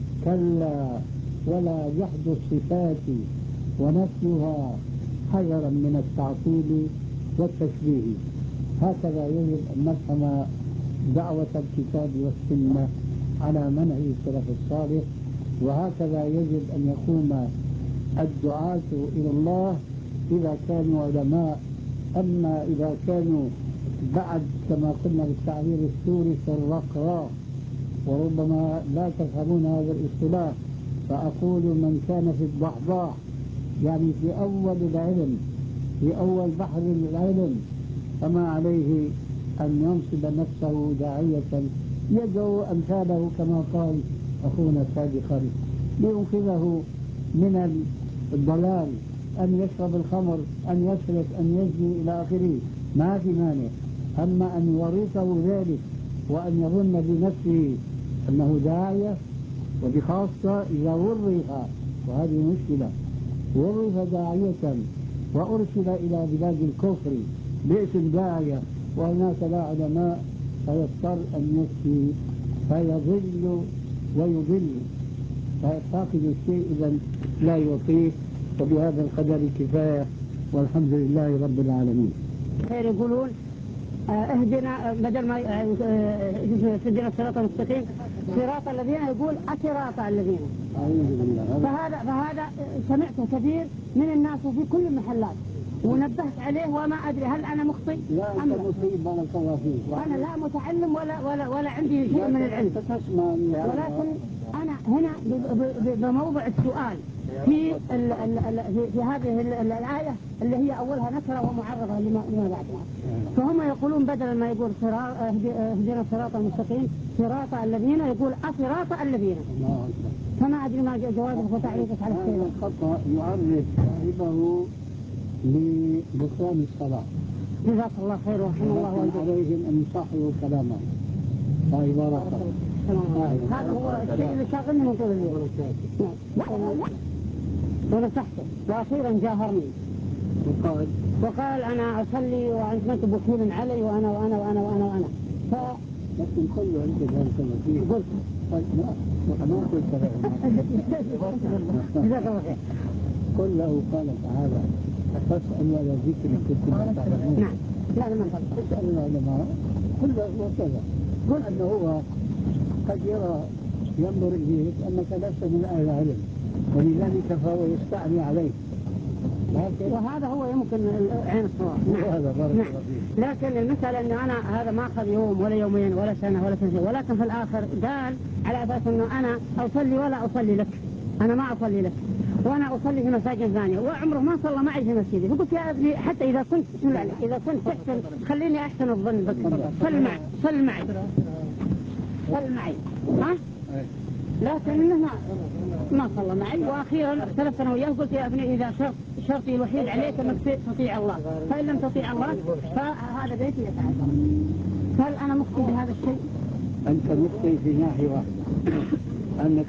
كلا ولا جحد الصفات ونفيها حذرا من التعطيل والتشبيه. هكذا يجب أن نفهم دعوة الكتاب والسنة على منهج السلف الصالح، وهكذا يجب أن يقوم الدعاة إلى الله إذا كانوا علماء. أما إذا كانوا بعد كما قلنا بالتعبير السوري في الرقراء، وربما لا تفهمون هذا الاصطلاح، فأقول من كان في الضحضاح يعني في أول العلم في أول بحر العلم فما عليه أن ينصب نفسه داعية يدعو أمثاله كما قال أخونا سابقا لينقذه من الضلال، أن يشرب الخمر، أن يسرق، أن يزني إلى آخره، ما في مانع. أما أن يورثه ذلك وأن يظن بنفسه أنه داعية، وبخاصة إذا ورث، وهذه مشكلة، ورث داعية وأرسل إلى بلاد الكفر باسم داعية وهناك لا علماء، فيضطر أن يفتي فيضل ويضل، فاقد الشيء إذا لا يعطيه. وبهذا القدر كفاية، والحمد لله رب العالمين. خير يقولون اهدنا بدل ما تهدنا الصراط المستقيم صراط الذين، يقول أصراط الذين. فهذا سمعته كثير من الناس في كل المحلات ونبهت عليه وما أدري هل أنا مخطئ لا أنت مصيب بارك الله فيك. أنا لا متعلم ولا عندي شيء من العلم، ولكن أنا هنا بموضع السؤال في هذه الآية اللي هي أولها نكرة ومعرضة لما بعدها. فهم يقولون بدل ما يقول اهدنا الصراط المستقيم صراط الذين، يقول أصراط الذين. فما أدري ما جوابك وتعليقك على الشيء. الخطأ يعرف صاحبه لبطلان الصلاة. جزاك الله خير ورحمه الله والديك. عليهم أن يصححوا كلامه. عبارة هذا هو الشيء اللي شاغلني من طول اليوم. ونصحته وأخيرا جاهرني وقال أنا أصلي وأنت بكيل علي وأنا وأنا وأنا وأنا وأنا. لكن كله أنت ذلك فيه. قلت ما قلت جزاك الله خير. قل له قال تعالى فاسألوا على ذكر كنتم لا تعلمون. نعم لا ما قال اسأل العلماء كل هكذا. قل أنه هو قد يرى ينظر إليك أنك لست من أهل العلم، ولذلك فهو يستعني عليك وهذا هو يمكن عين الصواب. وهذا بارك نعم. الله فيك. لكن المسألة أنه أنا هذا ما أخذ يوم ولا يومين ولا سنة ولا سنتين، ولكن في الآخر قال على أساس أنه أنا أصلي ولا أصلي لك، أنا ما أصلي لك وأنا أصلي في مساجد ثانية، وعمره ما صلى معي في مسجدي. فقلت يا ابني حتى إذا كنت إذا كنت تحسن خليني أحسن الظن بك، صل معي صل معي صل معي ها؟ لكن إنه ما صلى معي. وأخيرا اختلفت أنا وياه، قلت يا ابني إذا شرطي الوحيد عليك أنك تطيع الله، فإن لم تطيع الله فهذا بيتي يتعذر. هل أنا مخطئ بهذا الشيء؟ أنت مخطئ في ناحية واحدة، أنك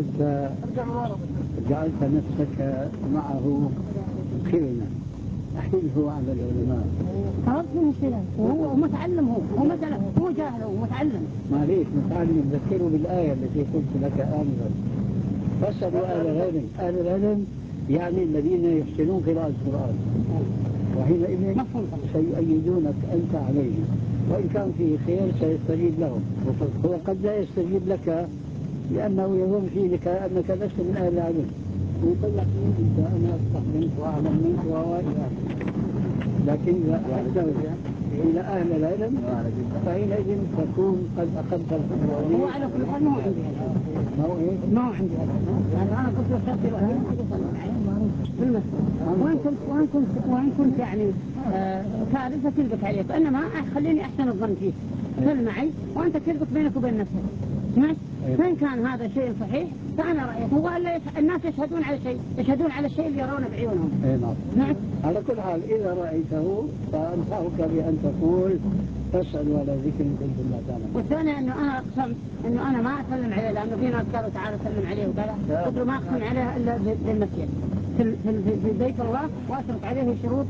جعلت نفسك معه قرنا، أحيله على العلماء. خلاص من الشيء هو متعلم، هو مثلا هو جاهل ومتعلم. معليش متعلم، ذكره بالآية التي قلت لك آنفا، فاسألوا أهل العلم. أهل العلم يعني الذين يحسنون قراءة القرآن، وحينئذ سيؤيدونك أنت عليه، وإن كان فيه خير سيستجيب لهم، هو قد لا يستجيب لك لأنه يظن فيك أنك لست من أهل العلم، ويقول لك أنت أنا أصلح منك وأعلم منك وإلى، لكن إذا أحسنت إلى أهل العلم فحينئذ تكون قد أخذت الحكم. هو على كل حال ما هو عندي ما هو إيه؟ ما هو عندي يعني أنا كنت أشتري الوحيد في المسجد، وإن كنت يعني كاذب فتلبك عليك، إنما خليني أحسن الظن فيك، صل معي وأنت تلبك بينك وبين نفسك. سمعت؟ فإن كان هذا شيء صحيح فأنا رأيت هو الناس يشهدون على شيء، يشهدون على الشيء اللي يرونه بعيونهم. نعم. على كل حال إذا رأيته فأنصحك بأن تقول فاسألوا على ذكر كنت لا تعلم. والثاني أنه أنا أقسم أنه أنا ما أسلم عليه، لأنه في ناس قالوا تعالى سلم عليه وكذا، قلت له ما أقسم عليه إلا بالمسجد في بيت الله، وأشرط عليه شروط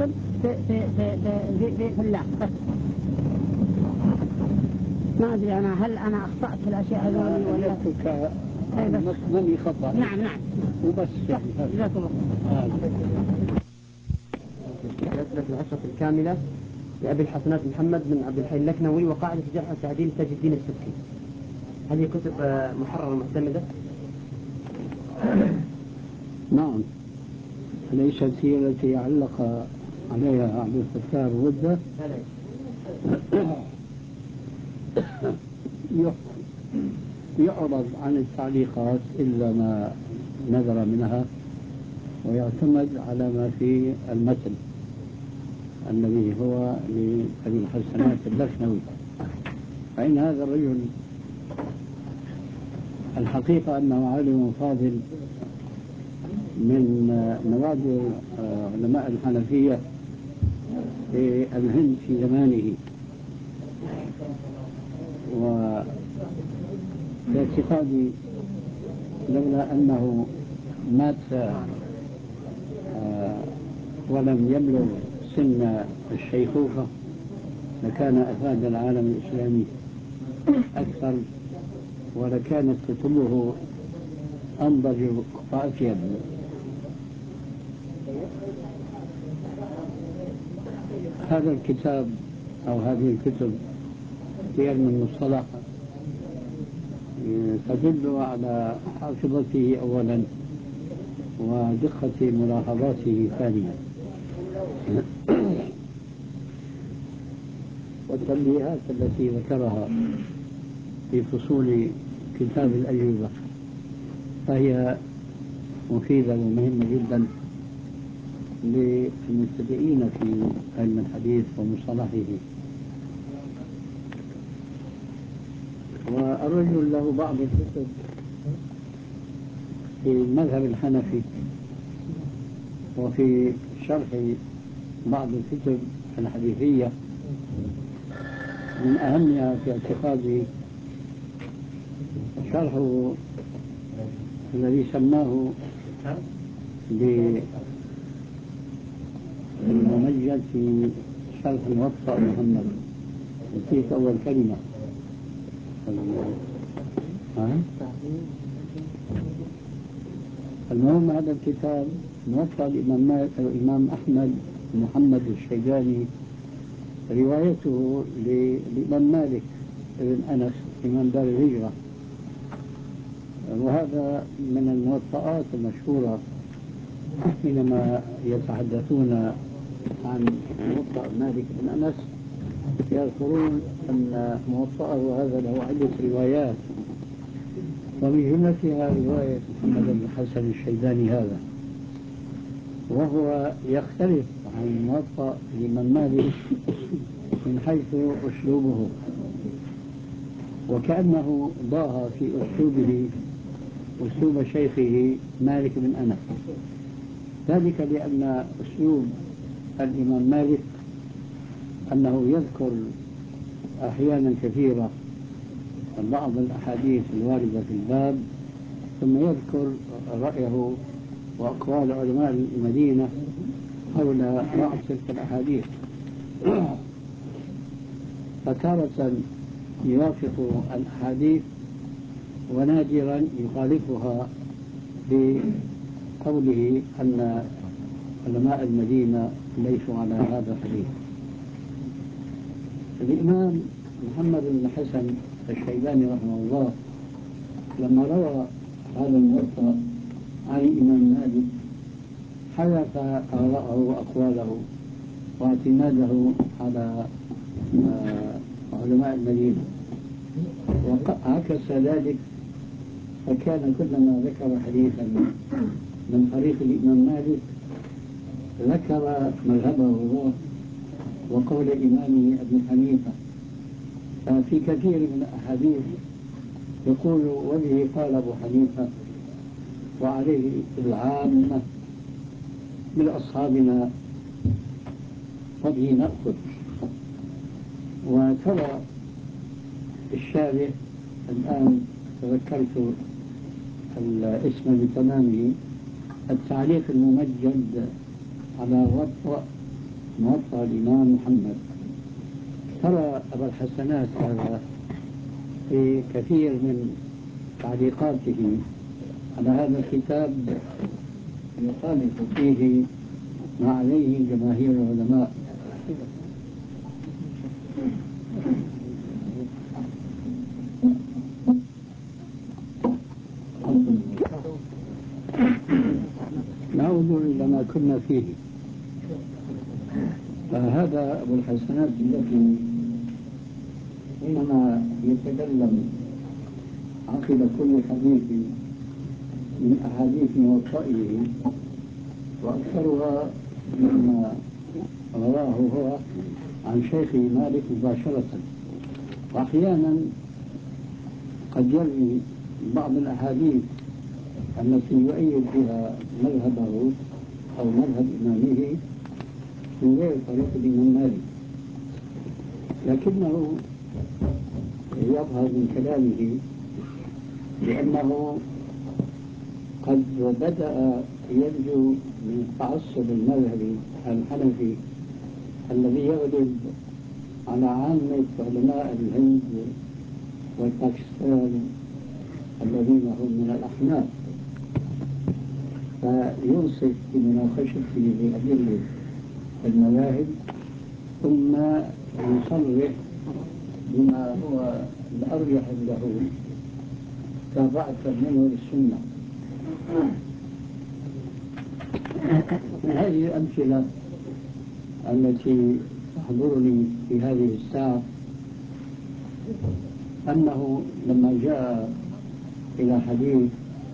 في الله بس. ما أدري أنا هل أنا أخطأت في الأشياء هذه ولا من خطأ. نعم وبس يعني جزاكم الله. رسالة العشرة الكاملة لأبي الحسنات محمد بن عبد الحي اللكنوي وقاعدة جرح وتعديل تاج الدين السبكي. هذه كتب محررة معتمدة؟ نعم، ليست هي التي علق عليها عبد الفتاح الغدة. يعرض عن التعليقات إلا ما نذر منها، ويعتمد على ما في المتن الذي هو لأبي الحسنات اللكنوي. فإن هذا الرجل الحقيقة أنه عالم فاضل من نوادر علماء الحنفية في الهند في زمانه، وفي اعتقادي لولا أنه مات ولم يبلغ سن الشيخوخة لكان أفاد العالم الإسلامي أكثر، ولكانت كتبه أنضج وأفيد. هذا الكتاب أو هذه الكتب هي من المصطلح تدل على حافظته أولا ودقة ملاحظاته ثانيا، والتنبيهات التي ذكرها في فصول كتاب الأجوبة فهي مفيدة ومهمة جدا للمبتدئين في علم الحديث ومصطلحه. والرجل له بعض الكتب في المذهب الحنفي وفي شرح بعض الكتب الحديثية، من أهمها في اعتقادي شرحه الذي سماه بالمميز في شرح موطأ محمد. نسيت أول كلمة. المهم هذا الكتاب موطأ الإمام أحمد محمد الشيباني، روايته للإمام مالك بن أنس إمام دار الهجرة، وهذا من الموطئات المشهورة حينما يتحدثون عن موطأ مالك بن أنس يذكرون أن موطأه هذا له عدة روايات، ومن جملتها رواية محمد بن الحسن الشيباني هذا، وهو يختلف عن موطأ الإمام مالك من حيث أسلوبه، وكأنه ضاها في أسلوبه أسلوب شيخه مالك بن أنس، ذلك لأن أسلوب الإمام مالك أنه يذكر أحيانا كثيرة بعض الأحاديث الواردة في الباب، ثم يذكر رأيه وأقوال علماء المدينة حول بعض تلك الأحاديث، فتارة يوافق الأحاديث ونادرا يخالفها بقوله أن علماء المدينة ليسوا على هذا الحديث. الإمام محمد بن الحسن الشيباني رحمه الله لما روى هذا الموطأ عن الإمام مالك حذف آراءه وأقواله واعتماده على علماء المدينة، وعكس ذلك، فكان كلما ذكر حديثا من طريق الإمام مالك ذكر مذهبه هو وقول إمامه أبي حنيفة، ففي كثير من الأحاديث يقول وبه قال أبو حنيفة وعليه العامة من أصحابنا وبه نأخذ. وترى الشارح الآن تذكرت الاسم بتمامه، التعليق الممجد على موطأ الإمام محمد، ترى أبا الحسنات هذا في كثير من تعليقاته على هذا الكتاب يخالف فيه ما عليه جماهير العلماء. نعود إلى ما كنا فيه. فهذا أبو الحسنات الذي حينما يتكلم عقب كل حديث من أحاديث موطئه، وأكثرها مما رواه هو عن شيخه مالك مباشرة، وأحيانا قد يروي بعض الأحاديث التي يؤيد بها مذهبه أو مذهب إمامه من غير طريق الإمام مالك، لكنه يظهر من كلامه بأنه قد بدأ ينجو من التعصب المذهبي الحنفي الذي يغلب على عامة علماء الهند والباكستان الذين هم من الأحناف، فينصف بمناقشته لأدلة المذاهب ثم يصرح بما هو الأرجح له تابعة منه للسنة. من هذه الأمثلة التي تحضرني في هذه الساعة أنه لما جاء إلى حديث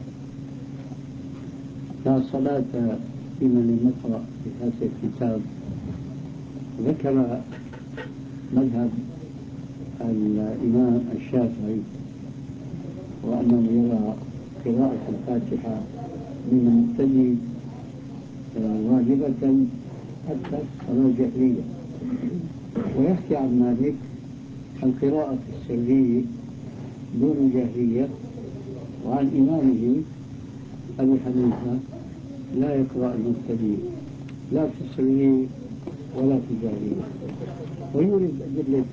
لا صلاة في من لم يقرأ في هذا الكتاب، ذكر مذهب الإمام الشافعي وأنه يرى قراءة الفاتحة من المبتدئ واجبة حتى الصلاة الجهرية، ويحكي عن مالك القراءة السرية دون الجهرية، وعن إمامه أبي حنيفة لا يقرأ المبتدئ لا في السرية ولا في الجهرية، ويورد أدلة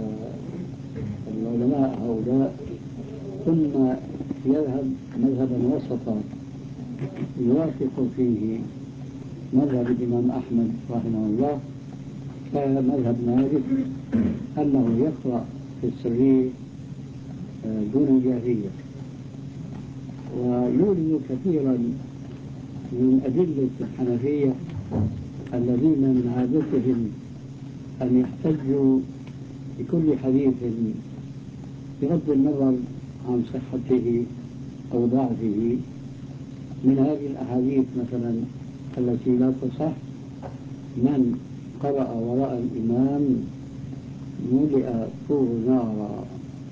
العلماء هؤلاء، ثم يذهب مذهبا وسطا يوافق فيه مذهب الإمام أحمد رحمه الله كمذهب مالك أنه يقرأ في السرية دون الجهرية، ويورد كثيرا من أدلة الحنفية الذين من عادتهم أن يحتجوا بكل حديث بغض النظر عن صحته أو ضعفه من هذه الأحاديث مثلا التي لا تصح. من قرأ وراء الإمام ملئ طور نارا،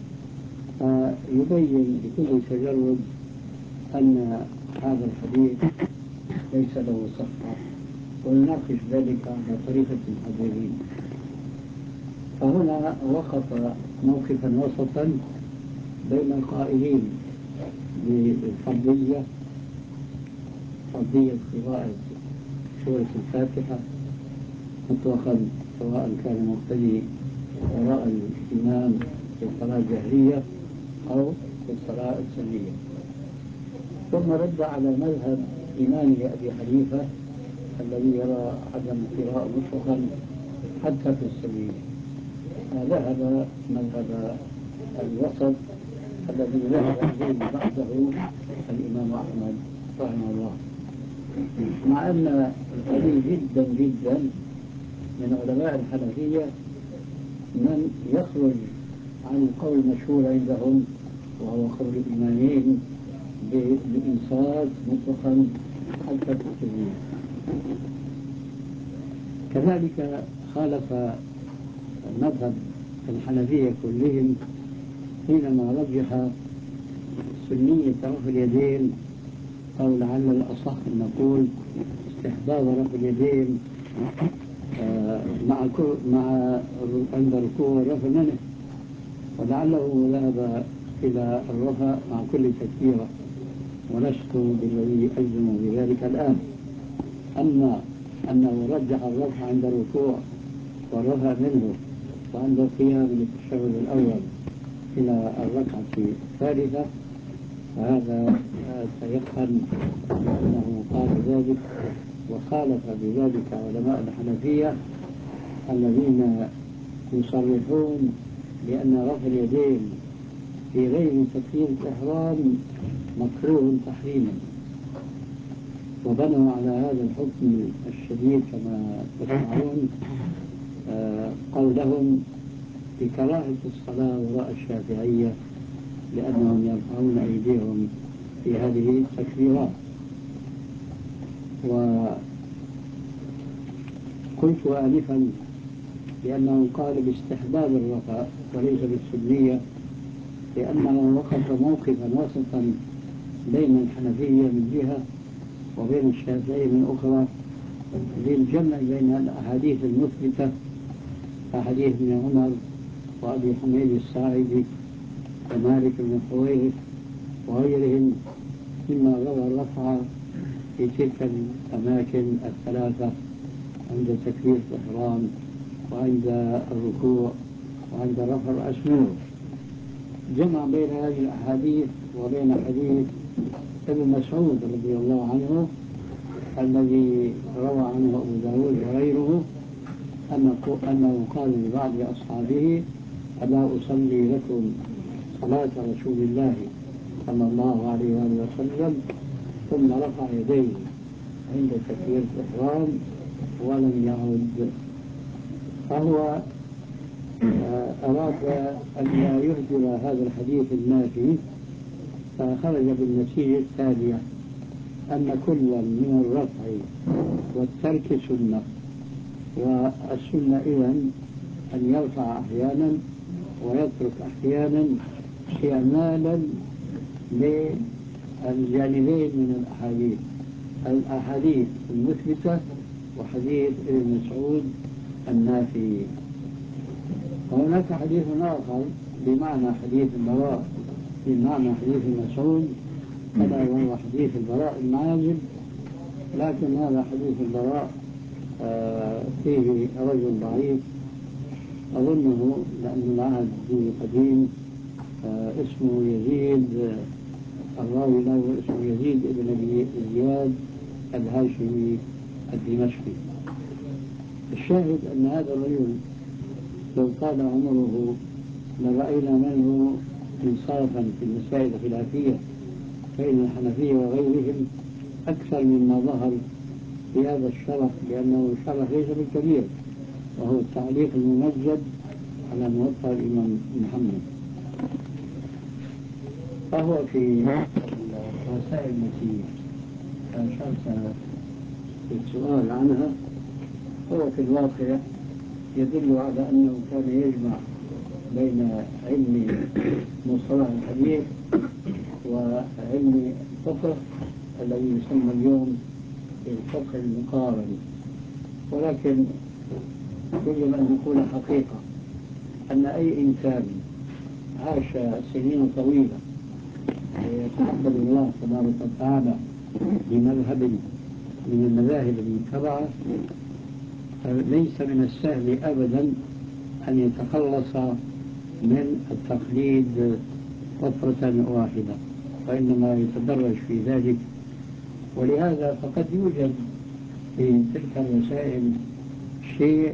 فيبين بكل تجرد أن هذا الحديث ليس له صحة، ويناقش ذلك على طريقة المحررين. فهنا وقف موقفا وسطا بين القائلين بالفرضية، فرضية قراءة سورة الفاتحة مطلقا، سواء كان مقتدي وراء الإمام في الصلاة الجهرية أو في الصلاة السرية، ثم رد على مذهب إمامه أبي حنيفة الذي يرى عدم القراءة مطلقا حتى في السرية، فذهب مذهب الوسط الذي ذهب إليه بعده الإمام أحمد رحمه الله. مع أن القليل جدا جدا من علماء الحنفية من يخرج عن القول المشهور عندهم، وهو قول الإمامين بالإنصات مطلقا حتى في السرية. كذلك خالف مذهب الحنفية كلهم حينما رجح سنية رفع اليدين، أو لعل الأصح أن نقول استحباب رفع اليدين مع عند الركوع والرفع منه، ولعله ذهب إلى الرفع مع كل تكبيرة، ولست بالذي أجزم بذلك الآن. أما أنه رجح الرفع عند الركوع والرفع منه وعند القيام من التشهد الأول إلى الركعة الثالثة، فهذا تيقن بأنه قال ذلك، وخالف بذلك علماء الحنفية الذين يصرحون بأن رفع اليدين في غير تكبيرة الإحرام مكروه تحريما، وبنوا على هذا الحكم الشديد كما تسمعون قولهم بكراهة الصلاة وراء الشافعية لأنهم يرفعون أيديهم في هذه التكبيرات. وقلت آنفا بأنه قال باستحباب الرفع وليس بالسنية، لأنه وقف موقفا وسطا بين الحنفية من جهة وبين الشافعية من أخرى للجمع بين الأحاديث المثبتة، أحاديث ابن عمر وأبي حميد الساعدي ومالك بن حويرث وغيرهم مما روى الرفع في تلك الأماكن الثلاثة عند تكبيرة الإحرام وعند الركوع وعند رفع الأسنان. جمع بين هذه الأحاديث وبين حديث ابن مسعود رضي الله عنه الذي روى عنه أبو داود وغيره أنه قال لبعض أصحابه: ألا أصلي لكم صلاة رسول الله صلى الله عليه وآله وسلم؟ ثم رفع يديه عند تكبيرة الإحرام ولم يعد. فهو أراد أن لا يهدر هذا الحديث النافي، فخرج بالنتيجة التالية: أن كلا من الرفع والترك سنة، والسنة إذن أن يرفع أحيانا ويترك أحيانا استعمالا للجانبين من الأحاديث المثبتة وحديث ابن مسعود النافي. وهناك حديث آخر بمعنى حديث البراء بمعنى حديث مسعود، ألا وهو حديث البراء المعاجب، لكن هذا حديث البراء فيه رجل ضعيف أظنه لأن العهد قديم، اسمه يزيد، الراوي له اسمه يزيد بن زياد الهاشمي الدمشقي. الشاهد أن هذا الرجل لو طال عمره لرأينا منه إنصافا في المسائل الخلافية بين الحنفية وغيرهم أكثر مما ظهر في هذا الشرح، لأنه الشرح ليس بالكبير، وهو التعليق الممجد على موطأ الإمام محمد. فهو في الرسائل التي أشرت في السؤال عنها، هو في الواقع يدل على أنه كان يجمع بين علم مصطلح الحديث وعلم الفقه الذي يسمى اليوم الفقه المقارن. ولكن يجب أن نقول حقيقة أن أي إنسان عاش سنين طويلة يتقبل الله تبارك وتعالى بمذهب من المذاهب المتبعة ليس من السهل أبدا أن يتخلص من التقليد طفرة واحدة، وإنما يتدرج في ذلك. ولهذا فقد يوجد في تلك الوسائل شيء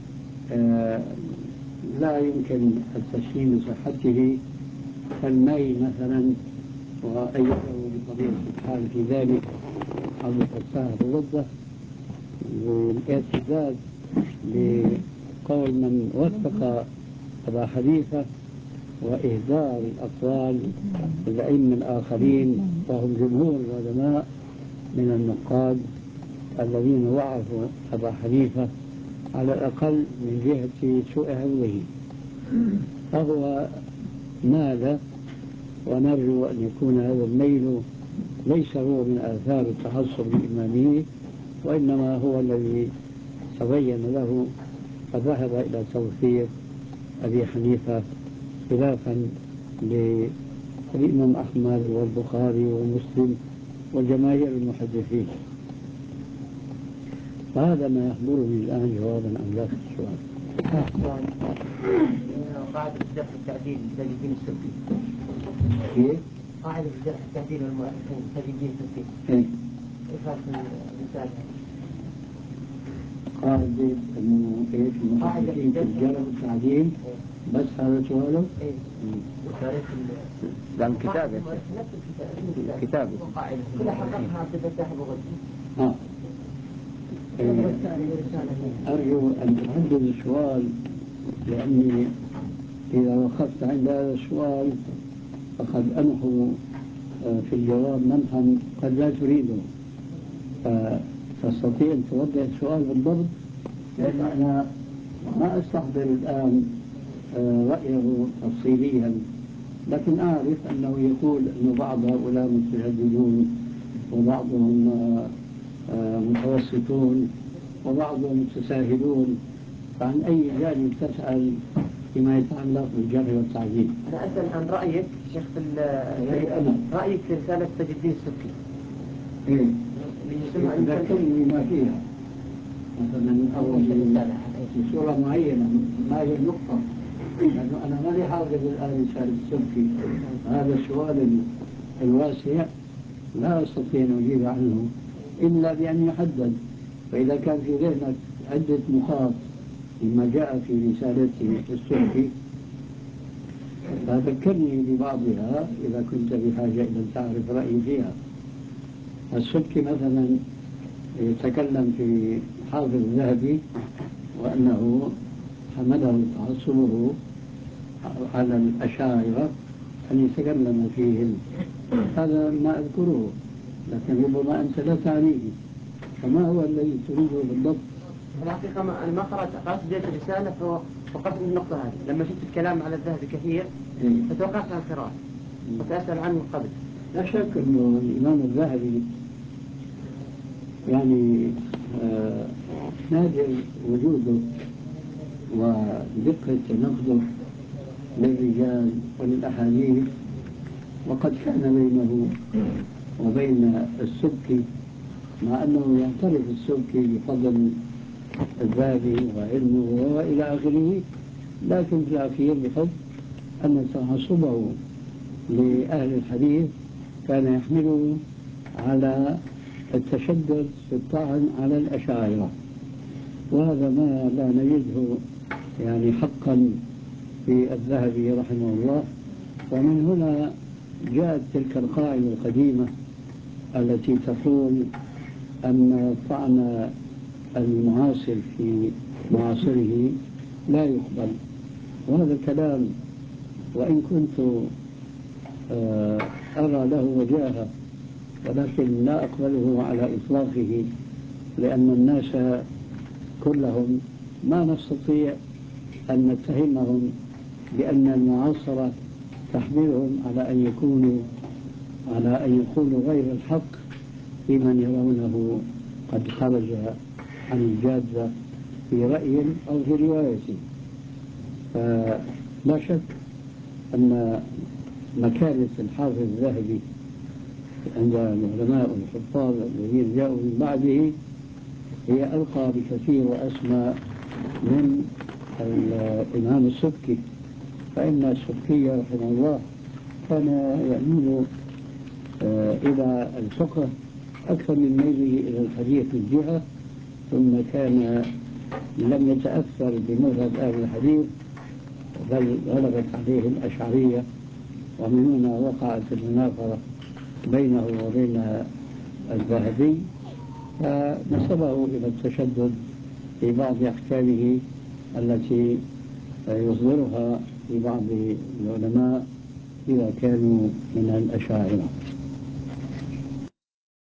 لا يمكن التسليم بصحته كالميل مثلا، وأيده بطبيعة الحال في ذلك عبد الفتاح الرده، والاعتداد بقول من وثق أبا حنيفة وإهدار الأقوال الأئمة الآخرين، وهم جمهور العلماء من النقاد الذين وعظوا أبا حنيفة على الأقل من جهة سوء حفظه. فهو مال، ونرجو أن يكون هذا الميل ليس هو من آثار التعصب الإمامي، وإنما هو الذي تبين له فذهب إلى توثيق أبي حنيفة خلافا للإمام أحمد والبخاري ومسلم وجماهير المحدثين. فهذا ما يحضرني الآن جوابا عن ذاك السؤال. قاعدة الجرح والتعديل تاج الدين السبكي. كيف؟ قاعدة الجرح والتعديل والمؤرخين تاج الدين السبكي. إيه؟ كيف هذا الرسالة؟ قاعدة إنه إيش المحدثين في الجرح والتعديل، بس هذا سؤاله؟ إيه. وتاريخ عن كتابه. كتابه. كل حققها عبد الفتاح الرده. أرجو أن تعدل السؤال، لأني إذا وقفت عند هذا السؤال فقد أنحو في الجواب منحا قد لا تريده، فتستطيع أن توضح السؤال بالضبط، لأن أنا ما أستحضر الآن رأيه تفصيليا، لكن أعرف أنه يقول أن بعض هؤلاء متجددون وبعضهم متوسطون وبعضهم متساهلون، فعن أي جانب تسأل فيما يتعلق بالجرح والتعديل؟ أنا أسأل عن رأيك شيخ رأيك في رسالة تاج الدين السبكي. إيه؟ ذكرني ما فيها، مثلا أول في صورة معينة ما هي النقطة، لأنه أنا ماني حافظ الآن رسالة السبكي. هذا السؤال الواسع لا أستطيع أن أجيب عنه إلا بأن يحدد. فإذا كان في ذهنك عدة نقاط مما جاء في رسالته السبكي فذكرني ببعضها إذا كنت بحاجة إلى أن تعرف رأيي فيها. السبكي مثلا يتكلم في حافظ الذهبي وأنه حمله تعصبه على الأشاعرة أن يتكلم فيهم. هذا ما أذكره، لكن ربما أنت لا تعنيه، فما هو الذي تريده بالضبط؟ الحقيقة أنا ما قرأت بداية الرسالة فوقفت من النقطة هذه، لما شفت الكلام على الذهبي كثير فتوقفت عن القراءة وتأسأل عنه قبل. لا شك أنه الإمام الذهبي يعني نادر وجوده ودقة نقده للرجال وللأحاديث، وقد كان بينه وبين السبكي، مع أنه يعترف السبكي بفضل الذهبي وعلمه وإلى آخره، لكن في الأخير بحكم أن تعصبه لأهل الحديث كان يحمله على التشدد في الطعن على الأشاعرة، وهذا ما لا نجده يعني حقا في الذهبي رحمه الله. ومن هنا جاءت تلك القاعدة القديمة التي تقول أن طعن المعاصر في معاصره لا يقبل. وهذا الكلام وإن كنت أرى له وجاهة، ولكن لا أقبله على إطلاقه، لأن الناس كلهم ما نستطيع أن نتهمهم بأن المعاصرة تحملهم على أن يقولوا غير الحق في من يرونه قد خرج عن الجادة في رأي أو في رواية. فلا شك أن مكانة الحافظ الذهبي عند العلماء والحفاظ الذين جاءوا من بعده هي أرقى بكثير وأسمى من الإمام السبكي. فإن السبكي رحمه الله كان يميل إلى الفقه أكثر من ميله إلى الحديث من جهة، ثم كان لم يتأثر بمذهب أهل الحديث، بل غلبت عليه الأشعرية، ومن هنا وقعت المناظرة بينه وبين الذهبي، فنسبه إلى التشدد في بعض أحكامه التي يصدرها في بعض العلماء إذا كانوا من الأشاعرة.